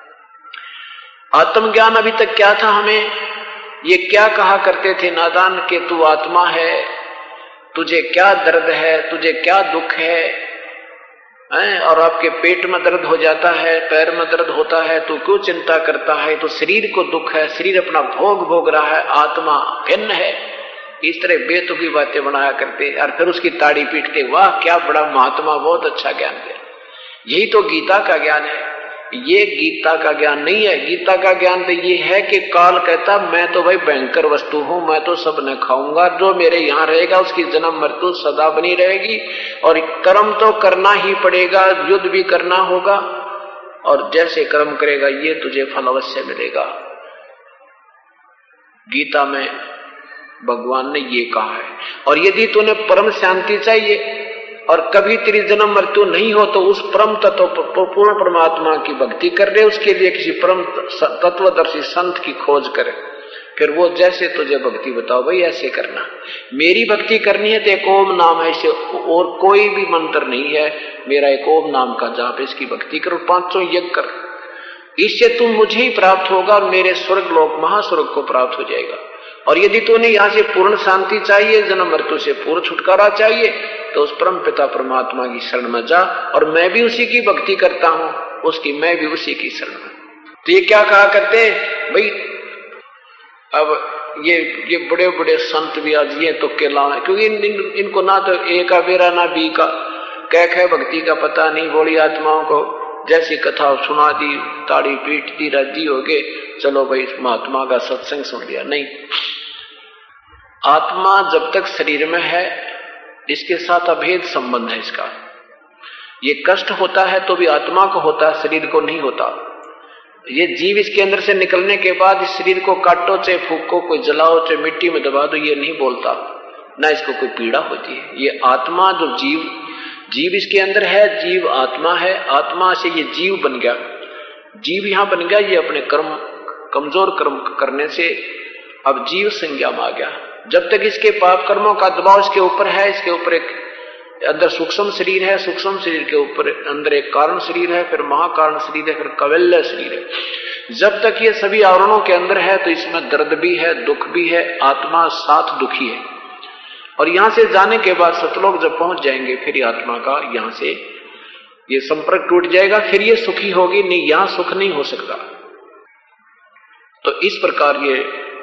आत्मज्ञान अभी तक क्या था, हमें ये क्या कहा करते थे नादान के तू आत्मा है, तुझे क्या दर्द है, तुझे क्या दुख है, हैं? और आपके पेट में दर्द हो जाता है, पैर में दर्द होता है, तू क्यों चिंता करता है, तो शरीर को दुख है, शरीर अपना भोग भोग रहा है, आत्मा भिन्न है। इस तरह बेतुकी बातें बनाया करते और फिर उसकी ताड़ी पीटते, वाह क्या बड़ा महात्मा, बहुत अच्छा ज्ञान दिया। यही तो गीता का ज्ञान है। ये गीता का ज्ञान नहीं है। गीता का ज्ञान तो ये है कि काल कहता मैं तो भाई भयंकर वस्तु हूं, मैं तो सब न खाऊंगा, जो मेरे यहाँ रहेगा उसकी जन्म मृत्यु सदा बनी रहेगी, और कर्म तो करना ही पड़ेगा, युद्ध भी करना होगा, और जैसे कर्म करेगा ये तुझे फल अवश्य मिलेगा। गीता में भगवान ने ये कहा है। और यदि तूने परम शांति चाहिए और कभी तेरी जन्म मृत्यु नहीं हो, तो उस परम तत्व पूर्ण परमात्मा की भक्ति कर ले, उसके लिए किसी परम तत्वदर्शी संत की खोज करे, फिर वो जैसे तुझे भक्ति बताओ भाई ऐसे करना। मेरी भक्ति करनी है तो एक ओम नाम है, इसे और कोई भी मंत्र नहीं है, मेरा एक ओम नाम का जाप, इसकी भक्ति करो, पांचों यज्ञ कर, इससे तुम मुझे ही प्राप्त होगा और मेरे स्वर्ग लोक महास्वर्ग को प्राप्त हो जाएगा। और यदि तूने यहाँ से पूर्ण शांति चाहिए, जन्म मृत्यु से पूर्ण छुटकारा चाहिए, तो उस परम पिता परमात्मा की शरण में जा, और मैं भी उसी की भक्ति करता हूं, उसकी मैं भी उसी की शरण में। तो ये क्या कहा करते हैं भाई, अब ये ये बड़े बड़े संत भी आज ये तो केला है, क्योंकि इन, इन, इनको ना तो ए का बेरा ना बी का कह है भक्ति का पता नहीं। बोली आत्माओं को जैसी कथा सुना दी, ताड़ी पीट दी, राजी हो गए, चलो भाई महात्मा का सत्संग सुन लिया। नहीं, आत्मा जब तक शरीर में है इसके साथ अभेद संबंध है इसका। ये कष्ट होता है तो भी आत्मा को होता है, शरीर को नहीं होता। ये जीव इसके अंदर से निकलने के बाद इस शरीर को काटो, चाहे फूको, कोई जलाओ, चाहे मिट्टी में दबा दो, ये नहीं बोलता, ना इसको कोई पीड़ा होती है। ये आत्मा जो जीव जीव इसके अंदर है, जीव आत्मा है, आत्मा से ये जीव बन गया, जीव यहां बन गया, ये अपने कर्म कमजोर कर्म करने से अब जीव संज्ञा में आ गया। जब तक इसके पाप कर्मों का दबाव इसके ऊपर है, इसके ऊपर एक अंदर सूक्ष्म शरीर है, सूक्ष्म शरीर के ऊपर अंदर एक कारण शरीर है, फिर महाकारण शरीर है, फिर कवल्य शरीर है। जब तक ये सभी आवरणों के अंदर है तो इसमें दर्द भी है, दुख भी है, आत्मा साथ दुखी है। और यहां से जाने के बाद सतलोक जब पहुंच जाएंगे, फिर आत्मा का यहां से ये संपर्क टूट जाएगा, फिर ये सुखी होगी, नहीं यहां सुख नहीं हो सकता। तो इस प्रकार ये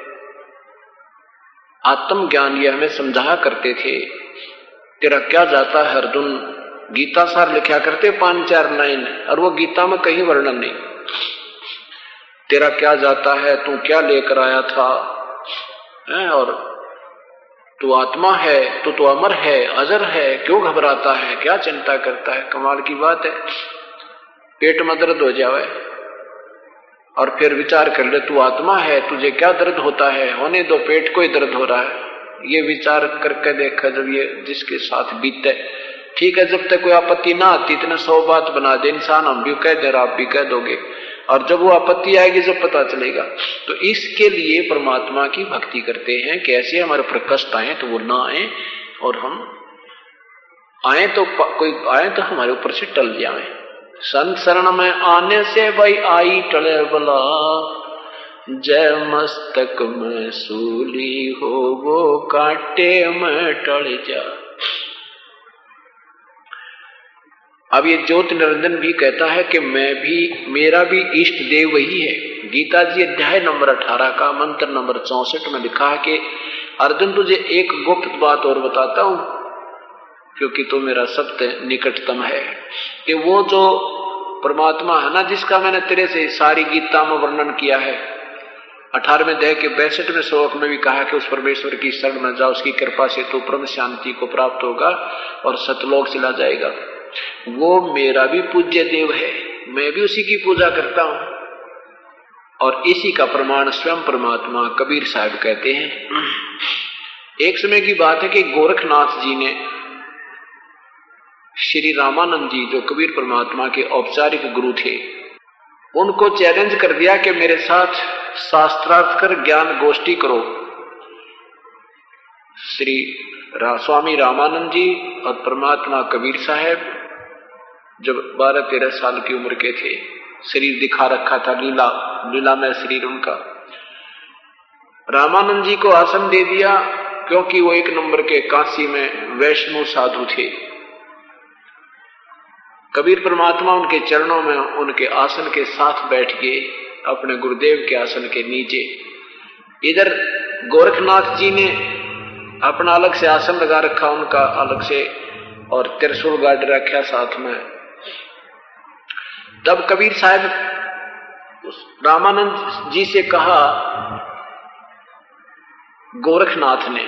आत्मज्ञान ये हमें समझाया करते थे। तेरा क्या जाता है अर्जुन, गीता सार लिखा करते पांच चार लाइन, और वो गीता में कहीं वर्णन नहीं। तेरा क्या जाता है, तू क्या लेकर आया था, है? और तू आत्मा है, तू तो अमर है, अजर है, क्यों घबराता है, क्या चिंता करता है। कमाल की बात है, पेट में दर्द हो जाए और फिर विचार कर ले तू आत्मा है, तुझे क्या दर्द होता है, होने दो, पेट को ही दर्द हो रहा है। ये विचार करके देखा जब ये जिसके साथ बीते, ठीक है, जब तक कोई आपत्ति ना आती इतने सौ बात बना दे इंसान, हम भी कह दे आप भी कह दोगे, और जब वो आपत्ति आएगी जब पता चलेगा। तो इसके लिए परमात्मा की भक्ति करते हैं कि ऐसे हमारे ऊपर कष्ट आए तो वो ना आए, और हम आए तो कोई आए तो हमारे ऊपर से टल जाए। संत शरण में आने से भाई आई टले बला, जय मस्तक में सूली हो वो कांटे में टल जा। अब ये ज्योत निरंजन भी कहता है कि मैं भी, मेरा भी इष्ट देव वही है। गीता जी अध्याय नंबर अठारह का मंत्र नंबर चौसठ में लिखा है कि अर्जुन तुझे एक गुप्त बात और बताता हूं, क्योंकि तो मेरा सबसे निकटतम है, कि वो जो परमात्मा है ना, जिसका मैंने तेरे से सारी गीता में वर्णन किया है, अठारहवें अध्याय के बैसठवें श्लोक में भी कहा कि उस परमेश्वर की शरण में जाओ, उसकी कृपा से तो परम शांति को प्राप्त होगा और सतलोक चला जाएगा। वो मेरा भी पूज्य देव है, मैं भी उसी की पूजा करता हूं। और इसी का प्रमाण स्वयं परमात्मा कबीर साहब कहते हैं। एक समय की बात है कि गोरखनाथ जी ने श्री रामानंद जी, जो कबीर परमात्मा के औपचारिक गुरु थे, उनको चैलेंज कर दिया कि मेरे साथ शास्त्रार्थ कर ज्ञान गोष्ठी करो। श्री रा, स्वामी रामानंद जी और परमात्मा कबीर साहब जब बारह तेरह साल की उम्र के थे, शरीर दिखा रखा था, लीला लीला में शरीर उनका। रामानंद जी को आसन दे दिया, क्योंकि वो एक नंबर के काशी में वैष्णव साधु थे। कबीर परमात्मा उनके चरणों में उनके आसन के साथ बैठ गए, अपने गुरुदेव के आसन के नीचे। इधर गोरखनाथ जी ने अपना अलग से आसन लगा रखा, उनका अलग से, और त्रिशूल गाड़ रखा साथ में। तब कबीर साहब रामानंद जी से कहा, गोरखनाथ ने,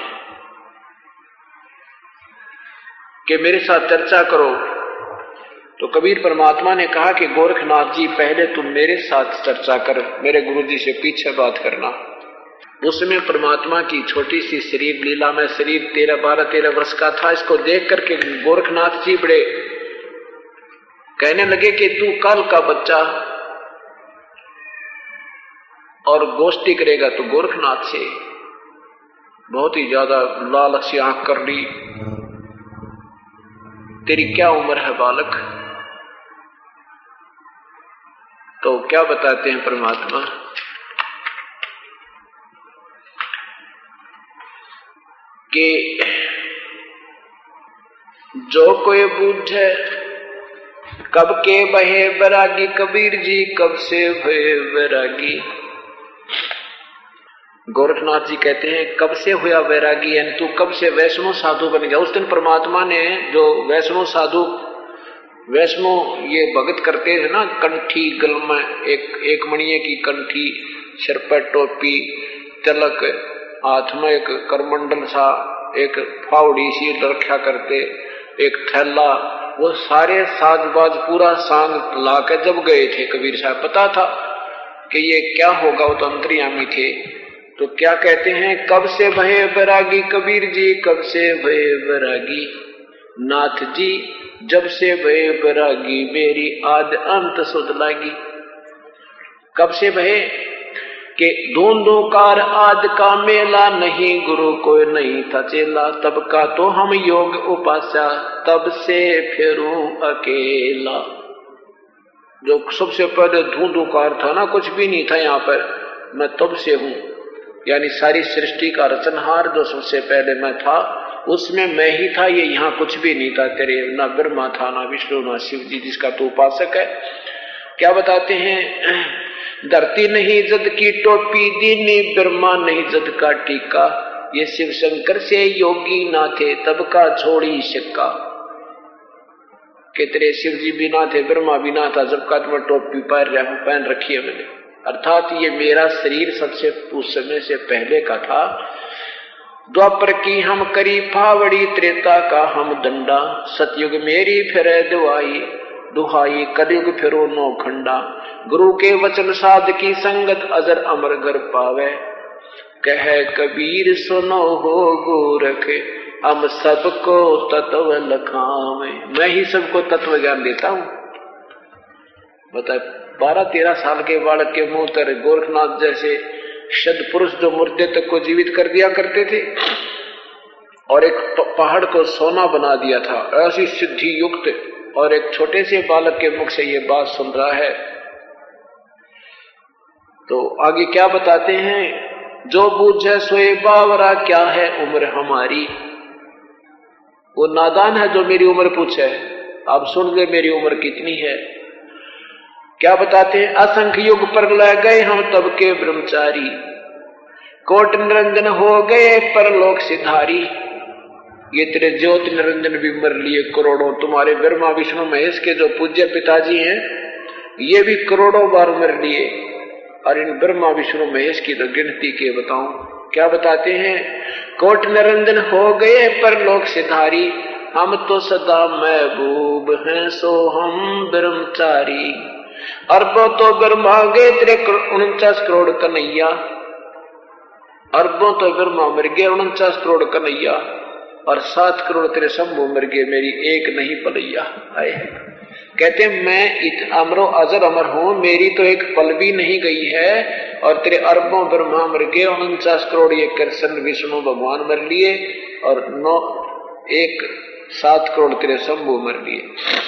कि मेरे साथ चर्चा करो। तो कबीर परमात्मा ने कहा कि गोरखनाथ जी, पहले तुम मेरे साथ चर्चा कर, मेरे गुरु जी से पीछे बात करना। उसमें परमात्मा की छोटी सी शरीर, लीला में शरीर तेरह बारह तेरह वर्ष का था। इसको देख करके गोरखनाथ जी बड़े कहने लगे कि तू काल का बच्चा और गोष्ठी करेगा तो गोरखनाथ से। बहुत ही ज्यादा लाल सी आंख कर ली, तेरी क्या उम्र है बालक? तो क्या बताते हैं परमात्मा कि जो कोई बूझे कब के बहे बैरागी, कबीर जी कब से भये बैरागी। गोरखनाथ जी कहते हैं कब से हुआ वैरागी, यानी तू कब से वैष्णव साधु बन गया। उस दिन परमात्मा ने जो वैष्णव साधु, वैष्णव ये भगत करते थे ना, कंठी गल में एक एक मणिये की कंठी, सिर पर टोपी, तिलक, हाथ में एक करमंडल सा, एक फावड़ी सी रखा करते, एक थैला, वो सारे साजबाज पूरा सांग ला के जब गए थे कबीर साहब, पता था कि ये क्या होगा, वो तो अंतर्यामी थे। तो क्या कहते हैं, कब से भये बैरागी कबीर जी, कब से भये बैरागी नाथ जी, जब से भये बैरागी मेरी आद अंत सुध लागी। कब से भये कि धूंधू कार आद का मेला, नहीं गुरु कोई नहीं था चेला, तब का तो हम योग उपास्या, तब से फिरूं अकेला। जो सबसे पहले धूंधू कार था ना, कुछ भी नहीं था यहाँ पर, मैं तब से हूं, यानी सारी सृष्टि का रचनहार जो सबसे पहले मैं था, उसमें मैं ही था, ये यहाँ कुछ भी नहीं था तेरे, ना ब्रह्मा था, ना विष्णु, ना शिव जी जिसका तो उपासक है। क्या बताते हैं, धरती नहीं जद की टोपी दीनी, ब्रह्मा नहीं जद का टीका, ये शिव शंकर से योगी ना थे, तब का छोड़ी सिक्का। कि तेरे शिव जी भी ना थे, ब्रह्मा भी ना था, जब का तुम्हें टोपी पहन पहन रखी है मैंने। अर्थात ये मेरा शरीर सबसे उस समय से पहले का था। द्वापर की हम करी फावड़ी, त्रेता का हम दंडा, सतयुग मेरी फिर दुआई, दुहाई कलयुग फिरो नौ खंडा, गुरु के वचन साध की संगत, अजर अमर घर पावे, कह कबीर सुनो हो गोरख, हम सबको तत्व लखावे। मैं ही सबको तत्व ज्ञान देता हूं। बता, बारह तेरह साल के बालक के मुंह तर गोरखनाथ जैसे शद पुरुष जो मुर्दे तक को जीवित कर दिया करते थे और एक पहाड़ को सोना बना दिया था, ऐसी सिद्धि युक्त और एक छोटे से बालक के मुख से ये बात सुन रहा है। तो आगे क्या बताते हैं, जो बूझे सोए बावरा क्या है उम्र हमारी। वो नादान है जो मेरी उम्र पूछे। आप सुन ले मेरी उम्र कितनी है। क्या बताते हैं, असंख्य युग पर ले गए हम तब के ब्रह्मचारी, कोट निरंजन हो गए परलोक सिधारी। ये तेरे ज्योति निरंजन भी मर लिए करोड़ों, तुम्हारे ब्रह्मा विष्णु महेश के जो पूज्य पिताजी हैं ये भी करोड़ों बार मर लिए। और इन ब्रह्मा विष्णु महेश की तो गिनती के बताऊं। क्या बताते हैं, कोट निरंजन हो गए परलोक सिधारी, हम तो सदा महबूब हैं सो हम ब्रह्मचारी। अरबों तो ब्रह्मा गए तेरे उनचास करोड़ कन्हैया, अरबों तो ब्रह्मा मर गए उनचास करोड़ कन्हैया, और सात करोड़ तेरे शंभू मर गए मेरी एक नहीं पलैया। आए कहते मैं इत अमरो अजर अमर हूं, मेरी तो एक पल भी नहीं गई है, और तेरे अरबों ब्रह्मा मर गए, उनचास करोड़ ये कृष्ण विष्णु भगवान मर लिए, और नौ एक सात करोड़ तेरे शंभू मर लिए।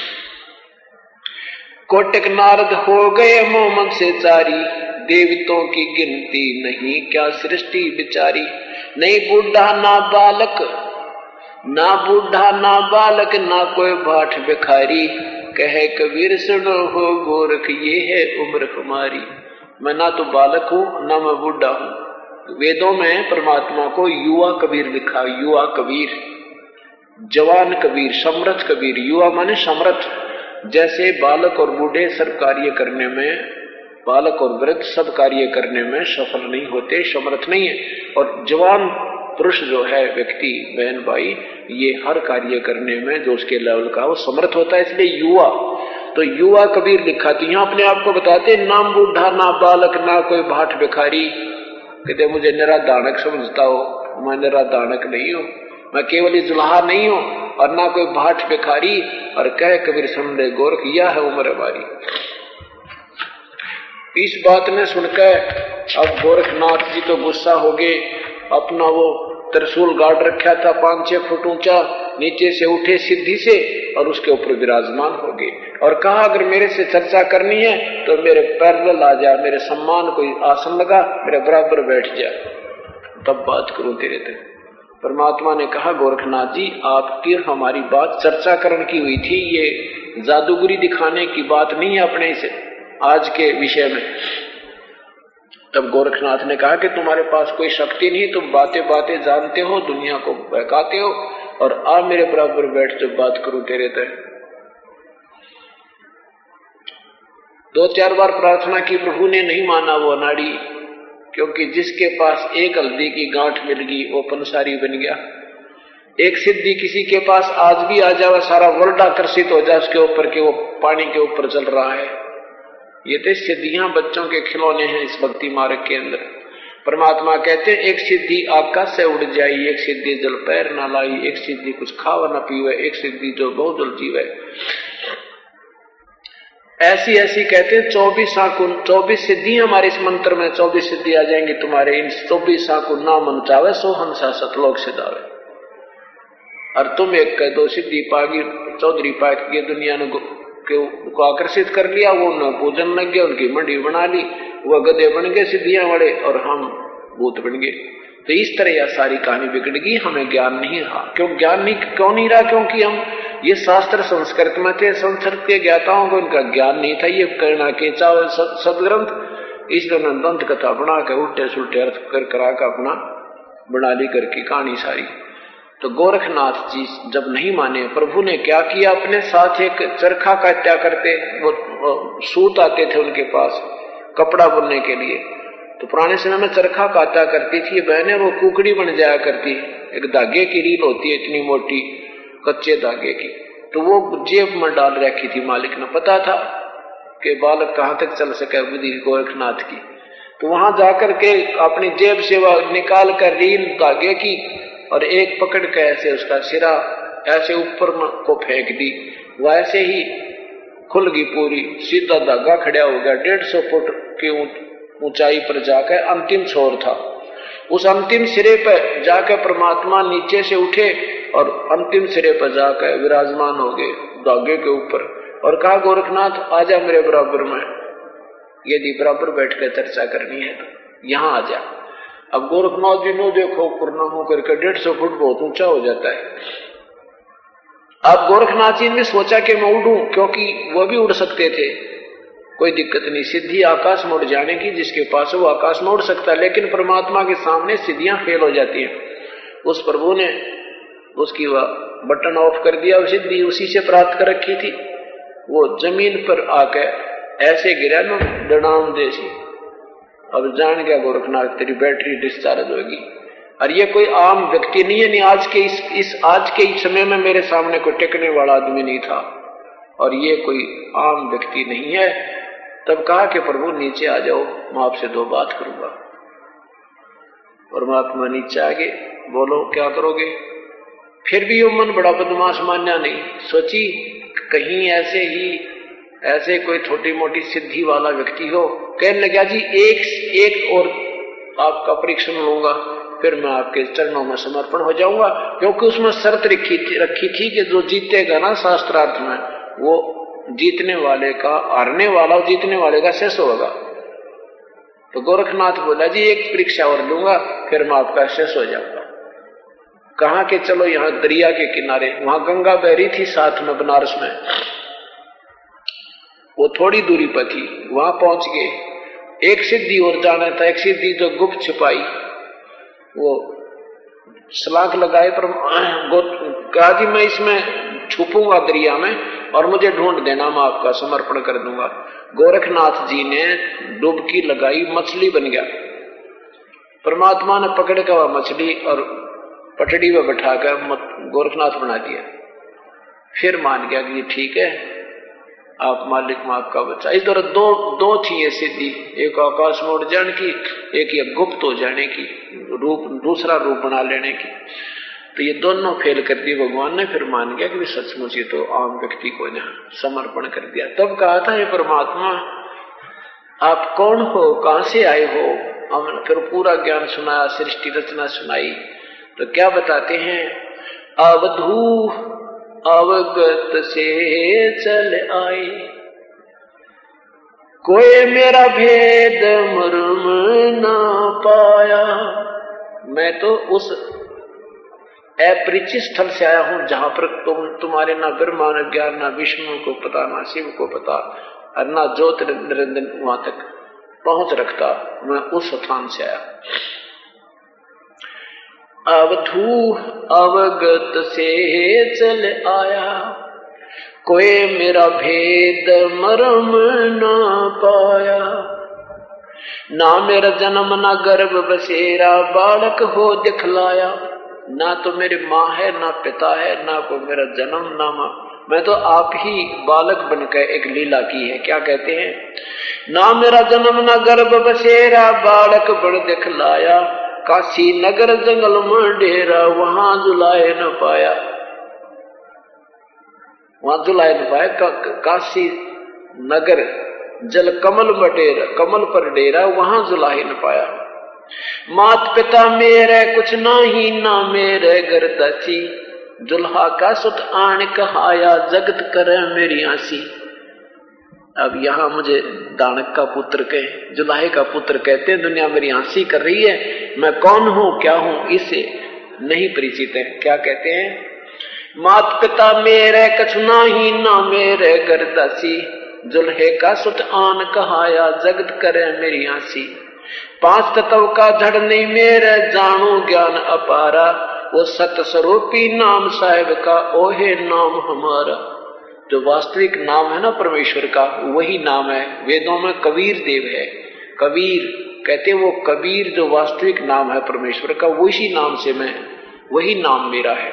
कोटक नारद हो गए मोहम्मद से चारी, देवतों की गिनती नहीं क्या सृष्टि बिचारी। नहीं बूढ़ा ना बालक, ना बूढ़ा ना बालक ना कोई भाट भिखारी, कहे कबीर सुनो हो गोरख ये है उम्र हमारी। मैं ना तो बालक हूं ना मैं बूढ़ा हूं। वेदों में परमात्मा को युवा कबीर लिखा, युवा कबीर, जवान कबीर, समर्थ कबीर। युवा माने समर्थ। जैसे बालक और बूढ़े सब कार्य करने में, बालक और वृद्ध सब कार्य करने में सफल नहीं होते, समर्थ नहीं है। और जवान पुरुष जो है व्यक्ति, बहन भाई, ये हर कार्य करने में जो उसके लेवल का वो समर्थ होता है, इसलिए युवा। तो युवा कबीर लिखा। तो यहाँ अपने आप को बताते, ना बूढ़ा ना बालक ना कोई भाट भिखारी। कहते मुझे निरा दानक समझता हो, मैं निरा दानक नहीं हूं, मैं केवल ही जुल्हा नहीं हूं, और ना कोई भाट भिखारी। और कह कबीर सुन ले गोरख यह है उम्र हमारी। इस बात ने सुनकर अब गोरखनाथ जी तो गुस्सा हो गए। अपना वो त्रिशूल गाड़ रखा था पांच छह फुट ऊंचा, नीचे से उठे सिद्धि से और उसके ऊपर विराजमान हो गए, और कहा अगर मेरे से चर्चा करनी है तो मेरे पैरेलल आ जा, मेरे सम्मान कोई आसन लगा, मेरे बराबर बैठ जा, तब बात करूं तेरे तक। परमात्मा ने कहा गोरखनाथ जी आपकी हमारी बात चर्चा करने की हुई थी, ये जादूगरी दिखाने की बात नहीं है अपने इस आज के विषय में। तब गोरखनाथ ने कहा कि तुम्हारे पास कोई शक्ति नहीं, तुम बातें बातें जानते हो, दुनिया को बहकाते हो, और आ मेरे बराबर बैठ जब बात करूं तेरे तक। दो चार बार प्रार्थना की, प्रभु ने नहीं माना वो अनाड़ी, क्योंकि जिसके पास एक हल्दी की गांठ मिल गई वो पंसारी बन गया। एक सिद्धि किसी के पास आज भी आ जाए, सारा वर्ल्ड आकर्षित हो जाए उसके ऊपर कि वो पानी के ऊपर चल रहा है। ये तो सिद्धियां बच्चों के खिलौने हैं इस भक्ति मार्ग के अंदर। परमात्मा कहते हैं एक सिद्धि आकाश से उड़ जाई, एक सिद्धि जल पैर न लाई, एक सिद्धि कुछ खावा न पीवे, एक सिद्धि जो बहुत जल जीवे। ऐसी ऐसी कहते हैं चौबीस आकुन, चौबीस सिद्धि हमारे इस मंत्र में, चौबीस सिद्धि आ जाएंगी तुम्हारे। इन चौबीस आकुन ना मन चावे सो हंसा सतलोक सिधावे। और तुम एक कह दो सिद्धि पागी चौधरी पाक की दुनिया ने को आकर्षित कर लिया, वो न पूजन लग गया, उनकी मंडी बना ली, वह गधे बन गए सिद्धियां वाले, और हम भूत बन गए। तो इस तरह यह सारी कहानी बिगड़ गई। हमें ज्ञान नहीं रहा। क्यों ज्ञान नहीं क्यों नहीं रहा? क्योंकि हम ये शास्त्र संस्कृत में थे, संस्कृत के ज्ञाताओं को इनका ज्ञान नहीं था। ये करना के चाव सदग्रंथ, इसलिए उन्होंने दंत कथा बना के उल्टे सुल्टे अर्थ कर करा कर अपना बना ली करके कहानी सारी। तो गोरखनाथ जी जब नहीं माने, प्रभु ने क्या किया, अपने साथ एक चरखा का क्या करते, वो, वो सूत आते थे उनके पास कपड़ा बुनने के लिए। तो पुराने समय में चरखा काटा करती थी बहनें, वो कुकड़ी बन जाया करती, एक धागे की रील होती है इतनी मोटी, कच्चे धागे की। तो वो जेब में डाल रखी थी, मालिक ने पता था कि बालक कहाँ तक चल सके बुद्धि गोरखनाथ की। तो वहां जाकर के अपनी जेब से वह निकाल कर रील धागे की, और एक पकड़ के ऐसे उसका सिरा ऐसे ऊपर को फेंक दी, वैसे ही खुल गई पूरी, सीधा धागा खड़ा हो गया। डेढ़ सौ फुट की ऊंचाई पर जाकर अंतिम छोर था। उस अंतिम सिरे पर जाकर परमात्मा नीचे से उठे और अंतिम सिरे पर जाकर विराजमान हो गए। धागे के ऊपर और कहा गोरखनाथ आजा मेरे बराबर में, यदि बराबर बैठ कर चर्चा करनी है तो यहाँ आ जा। अब गोरखनाथ जी ने देखो प्रणाम करके डेढ़ सौ फुट बहुत ऊंचा हो जाता है। अब गोरखनाथ जी ने सोचा कि मैं उड़ूं, क्योंकि वो भी उड़ सकते थे, कोई दिक्कत नहीं, सिद्धि आकाश में उड़ जाने की, जिसके पास वो आकाश में उड़ सकता है। लेकिन परमात्मा के सामने सिद्धियां फेल हो जाती हैं। उस प्रभु ने उसकी वह बटन ऑफ कर दिया, सिद्धि उसी से प्राप्त कर रखी थी। वो जमीन पर आके ऐसे गिरा ना डड़ाम जैसी। अब जान गया गोरखनाथ तेरी बैटरी डिस्चार्ज होगी। और ये कोई आम व्यक्ति नहीं है, नहीं आज के इस, इस आज के इस समय में मेरे सामने कोई टेकने वाला आदमी नहीं था और ये कोई आम व्यक्ति नहीं है। तब कहा कि प्रभु नीचे आ जाओ, मैं आपसे दो बात करूंगा। परमात्मा नीचे आ गए, बोलो क्या करोगे। फिर भी वो मन बड़ा बदमाश मान्या नहीं, सोची कहीं ऐसे ही ऐसे कोई छोटी मोटी सिद्धि वाला व्यक्ति हो। कहने लगा जी एक एक और आपका परीक्षण लूंगा, फिर मैं आपके चरणों में समर्पण हो जाऊंगा। क्योंकि उसमें शर्त रखी थी रखी थी कि जो जीतेगा ना शास्त्रार्थ में, वो जीतने वाले का हारने वाला और जीतने वाले का शेष होगा। तो गोरखनाथ बोला जी एक परीक्षा और लूंगा, फिर मैं आपका शेष हो जाऊंगा। कहा कि चलो यहाँ दरिया के किनारे, वहां गंगा बह रही थी साथ में बनारस में, वो थोड़ी दूरी पर थी, वहां पहुंच गए। एक सिद्धि और जाना था, एक सिद्धि जो गुप्त छुपाई, वो सलाख लगाए पर कहा जी मैं इसमें छुपूंगा दरिया में और मुझे ढूंढ देना, मैं आपका समर्पण कर दूंगा। गोरखनाथ जी ने डुबकी लगाई, मछली बन गया। परमात्मा ने पकड़ कर वह मछली और पटड़ी में बैठाकर गोरखनाथ बना दिया। फिर मान गया कि ठीक है आप मालिक में आपका बच्चा। इस तरह दो दो थी ये सिद्धि, एक आकाश में उड़ जाने की, एक ये गुप्त हो जाने की, रूप दूसरा रूप बना लेने की। तो ये दोनों फेल कर दी भगवान ने। फिर मान गया कि सचमुच ये तो आम व्यक्ति को ने समर्पण कर दिया। तब कहा था ये परमात्मा आप कौन हो, कहां से आए हो। हमने फिर पूरा ज्ञान सुनाया, सृष्टि रचना सुनाई। तो क्या बताते हैं, अवधू अवगत से चल आए, कोई मेरा भेद मर्म ना पाया। मैं तो उस अपरिचित स्थल से आया हूं जहां पर तुम तुम्हारे ना ब्रह्मा न ज्ञान, ना विष्णु को पता, ना शिव को पता, और ना ज्योत निरंजन वहां तक पहुंच रखता। मैं उस स्थान से आया। अवधू अवगत से चल आया, कोई मेरा भेद मर्म ना पाया। ना मेरा जन्म ना गर्भ बसेरा, बालक हो दिखलाया। ना तो मेरी माँ है, ना पिता है, ना कोई मेरा जन्म, ना माँ, मैं तो आप ही बालक बनकर एक लीला की है। क्या कहते हैं, ना मेरा जन्म ना गर्भ बसेरा, बालक बन दिखलाया। काशी नगर जंगल में डेरा, वहां जुलाए न पाया, वहां जुलाए न पाया। का, काशी नगर जल कमल में डेरा, कमल पर डेरा, वहां जुलाए न पाया। मात पिता मेरे कुछ नाही, ना मेरे घर दसी, दुल्हा का सुत आन कहाया, जगत करे मेरी आसी। अब यहाँ मुझे दानक का पुत्र कहे, जुलाहे का पुत्र कहते हैं, दुनिया मेरी हंसी कर रही है, मैं कौन हूं क्या हूं इससे नहीं परिचित है। क्या कहते हैं, मात पिता मेरे कछु नाही, ना मेरे घर दासी, जुल्हे का सुत आन कहाया, जगत करे मेरी हंसी। पांच तत्व का धड़ नहीं मेरे, जानू ज्ञान अपारा, वो सत स्वरूपी नाम साहेब का, ओहे नाम हमारा। जो वास्तविक नाम है ना परमेश्वर का, वही नाम है। वेदों में कबीर देव है, कबीर कहते वो कबीर जो वास्तविक नाम है परमेश्वर का, वही नाम से मैं, वही नाम मेरा है,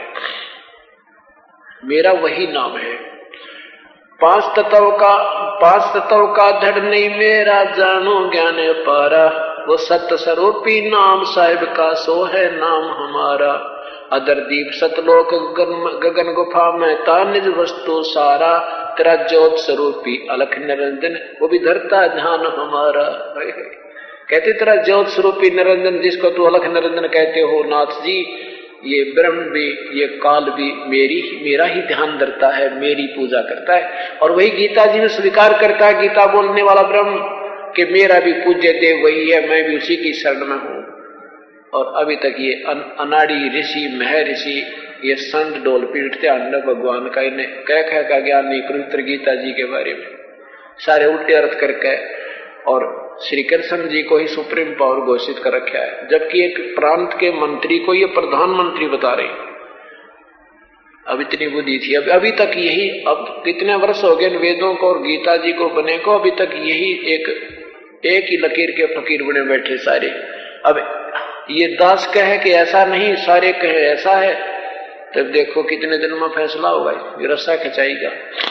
मेरा वही नाम है। पांच तत्व का पांच तत्व का धड़ नहीं मेरा, जानो ज्ञान पारा, वो सत्य स्वरूपी नाम साहिब का, सो है नाम हमारा। अदर दीप सतलोक गगन गुफा में, ता निज वस्तु सारा, तेरा ज्योत स्वरूपी अलख निरंजन, वो भी धरता ध्यान हमारा। कहते तेरा ज्योत स्वरूपी निरंजन, जिसको तू अलख निरंजन कहते हो नाथ जी, ये ब्रह्म भी, ये काल भी मेरी मेरा ही ध्यान धरता है, मेरी पूजा करता है। और वही गीता जी में स्वीकार करता है गीता बोलने वाला ब्रह्म कि मेरा भी पूज्य देव वही है, मैं भी उसी की शरण में हूं। और अभी तक ये अन, अनाड़ी ऋषि महर्षि ये संत डोल पीटते आनंद भगवान का इन्हें कह कह का ज्ञान नहीं पवित्र गीता जी के बारे में, सारे उल्टे अर्थ करके और श्री कृष्ण जी को ही सुप्रीम पावर घोषित कर रखा है, जबकि एक प्रांत के मंत्री को ये प्रधानमंत्री बता रहे। अब इतनी बुद्धि थी, अब अभी तक यही, अब कितने वर्ष हो गए वेदों को और गीता जी को बने को, अभी तक यही एक एक ही लकीर के फकीर बने बैठे सारे। अब ये दास कहे कि ऐसा नहीं, सारे कहे ऐसा है, तब देखो कितने दिन में फैसला होगा, ये रस्सा खिंचाएगा।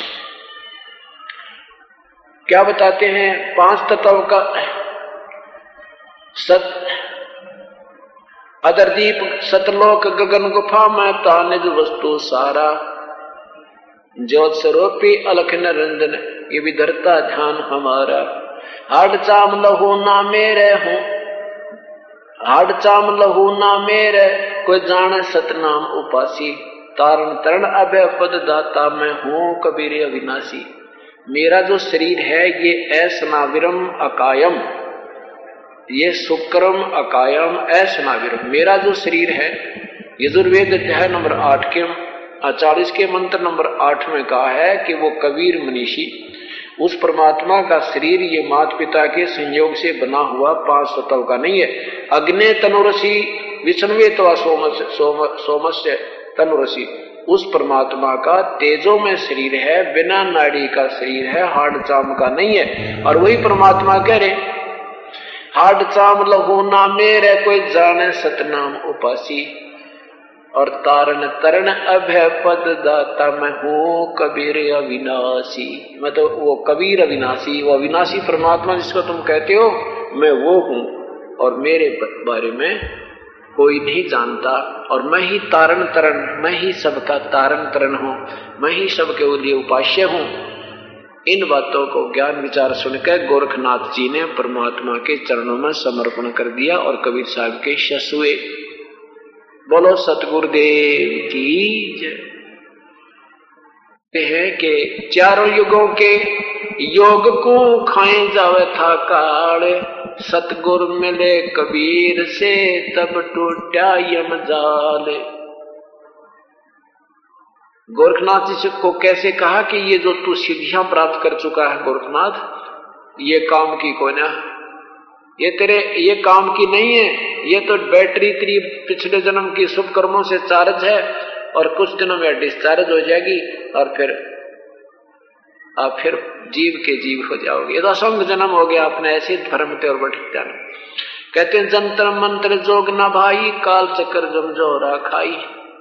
क्या बताते हैं पांच तत्व का सत अदरदीप सतलोक गगन गुफा में तानिज वस्तु सारा ज्योत स्वरूपी अलख निरंजन ये भी धरता ध्यान हमारा। हाड चाम लहू ना मेरे हूं, हाड चाम लहू ना मेरे कोई जाने सतनाम उपासी। तारण तरण अभय पद दाता मैं हूं कबीर अविनाशी। मेरा जो शरीर है ये असनाविरम अकायम, ये शुक्रम अकायम असनाविरम, मेरा जो शरीर है। यजुर्वेद अध्याय नंबर आठ के चालीस के मंत्र नंबर आठ में कहा है कि वो कबीर मनीषी उस परमात्मा का शरीर ये माता पिता के संयोग से बना हुआ पांच तत्व का नहीं है। अग्नि तनुरसी विष्णुवे तो सोमस्य सोम, सोमस्य तनुरसी उस परमात्मा का तेजो में शरीर है, बिना नाड़ी का शरीर है, हाड चाम का नहीं है। और वही परमात्मा कह रहे हाड चाम लहू ना मेरे कोई जाने सतनाम उपासी। और तारण तरण अभय पद दाता मैं हूं कबीर अविनाशी। मतलब वो कबीर अविनाशी, वो अविनाशी परमात्मा जिसको तुम कहते हो मैं वो हूं, और मेरे बारे में कोई नहीं जानता। और मैं ही तारण तरण, मैं ही सबका तारण तरण हूं, मैं ही सबके लिए उपास्य हूं। इन बातों को ज्ञान विचार सुनकर गोरखनाथ जी ने परमात्मा के चरणों में समर्पण कर दिया और कबीर साहब के शिष्य हुए। बोलो सतगुरुदेव की जय। है कि चारों युगों के योग को खाए जावे था काल, सतगुरु मिले कबीर से तब टूटा यम जाल। गोरखनाथ जी को कैसे कहा कि ये जो तू सिद्धियां प्राप्त कर चुका है गोरखनाथ, ये काम की कोई ना, ये तेरे ये काम की नहीं है, ये तो बैटरी तेरी पिछले जन्म की शुभ कर्मों से चार्ज है और कुछ दिनों में डिस्चार्ज हो जाएगी और फिर आप फिर जीव के जीव हो जाओगे। ये तो असंग जन्म हो गया, आपने ऐसे भ्रमते और भटक जाना। कहते हैं जंतर मंत्र जोग न भाई, काल चक्कर जमजोरा खाई।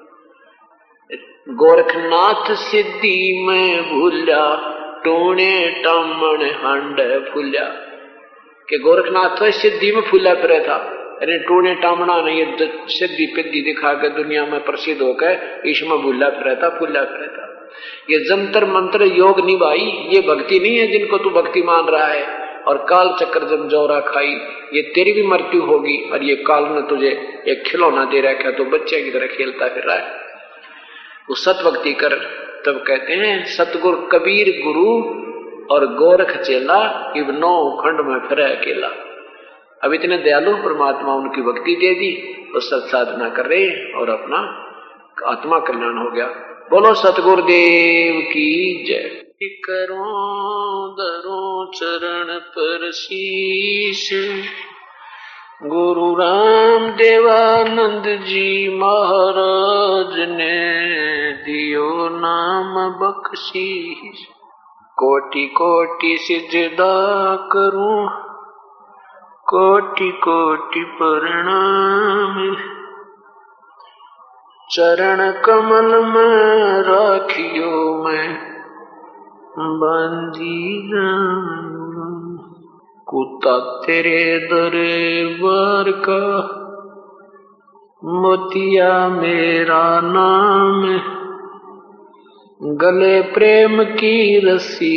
गोरखनाथ सिद्धि में भूल्या, टोने टामण हंड फूल्या। कि गोरखनाथ तो सिद्धि में फूला फिर था, अरे टोने टामना नहीं, सिद्धि पिद्धि दिखा के दुनिया में प्रसिद्ध होकर इसमें भूला फिर था, फूला फिर था। ये जंतर मंत्र योग नहीं भाई, ये भक्ति नहीं है जिनको तू भक्ति मान रहा है। और काल चक्कर जमजोरा खाई, ये तेरी भी मृत्यु होगी। और ये काल ने तुझे एक खिलौना दे रखा है, तो बच्चे की तरह खेलता फिर रहा है। वो सत भक्ति कर, तब कहते हैं सतगुरु कबीर गुरु और गोरख चेला, इब नौ खंड में फिर अकेला। अब इतने दयालु परमात्मा उनकी भक्ति दे दी, वो सत साधना कर रहे और अपना आत्मा कल्याण हो गया। बोलो सतगुरुदेव की जय। करो दरो चरण पर शीश, गुरु राम देवानंद जी महाराज ने दियो नाम बख्शीश। कोटि कोटि सिजदा करूं, कोटि कोटि प्रणाम। चरण कमल में राखियो मैं बंदी राम। कुत्ता तेरे दरबार का, मोतिया मेरा नाम। गले प्रेम की रस्सी,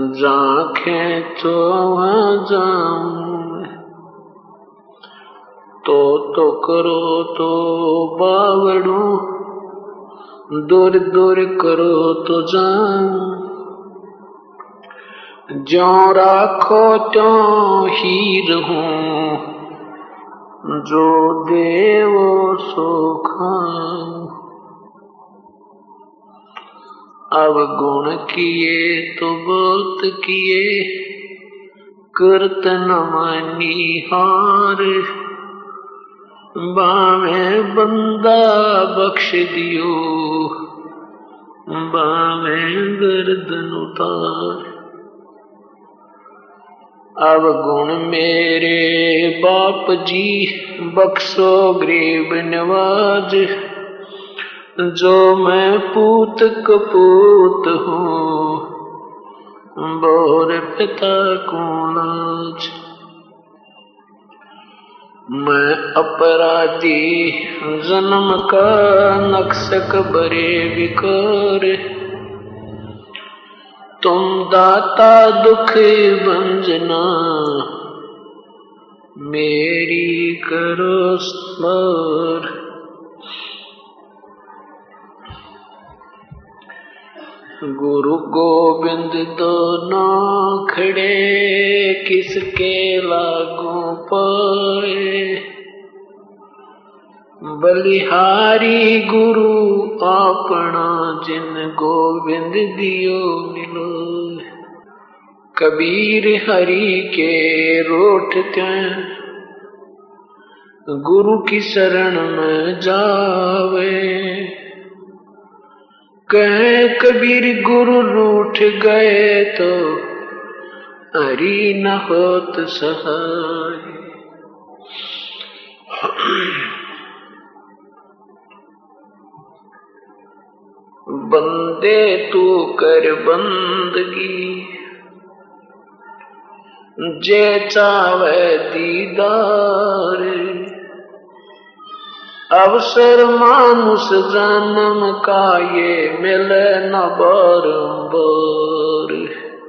जांखें तो वहां जाऊं। तो तो करो तो बावड़ू, दूर दूर करो तो जाऊं, ज्यों राखो त्यों ही रहूं, जो देवो सो खाऊं। अब गुण किए तो बहुत किए, करत न मानी हार, बामे बंदा बख्श दियो, बामे गर्दन उतार। अब गुण मेरे बाप जी, बख्शो गरीब नवाज, जो मैं पूत कपूत हूँ, बोर पिता को लाज। मैं अपराधी जन्म का, नक्शक बरे विकार, तुम दाता दुख भंजना, मेरी करो स्मर। गुरु गोविंद दोनों खड़े, किसके लागू पाए, बलिहारी गुरु अपना, जिन गोविंद दियो मिलो। कबीर हरि के रोठ त्यं, गुरु की शरण में जावे, कहे कबीर गुरु रूठ गए तो, हरि न होत सहाय। बंदे तू कर बंदगी, जे चावे दीदार, अवसर मानुष जन्म का ये मिले न बारंबार।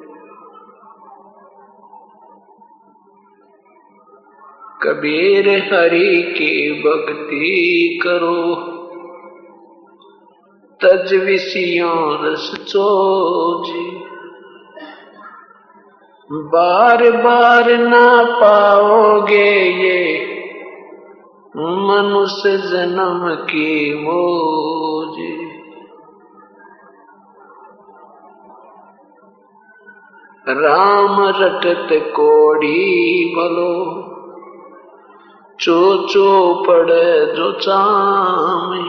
कबीर हरि की भक्ति करो, तज विषयों रस चोजी, बार बार ना पाओगे ये मनुष्य जन्म की मौज। राम रटत कोड़ी भलो, चो चो पड़े जो चामी,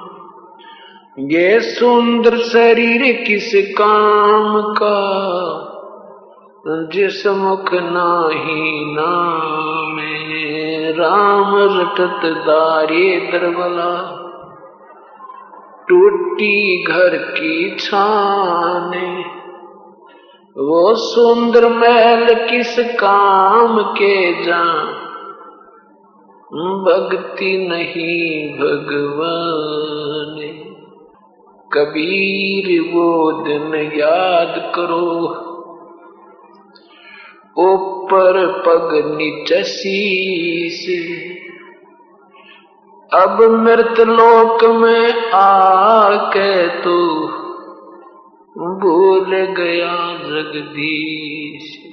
ये सुंदर शरीर किस काम का, जिस मुख नाही नामे। राम रटत दारिद्र भला, टूटी घर की छाने, वो सुंदर महल किस काम के जान, भक्ति नहीं भगवान। कबीर वो दिन याद करो, ऊपर पग नीचे शीश, अब मृत लोक में आके तू भूल गया जगदीश।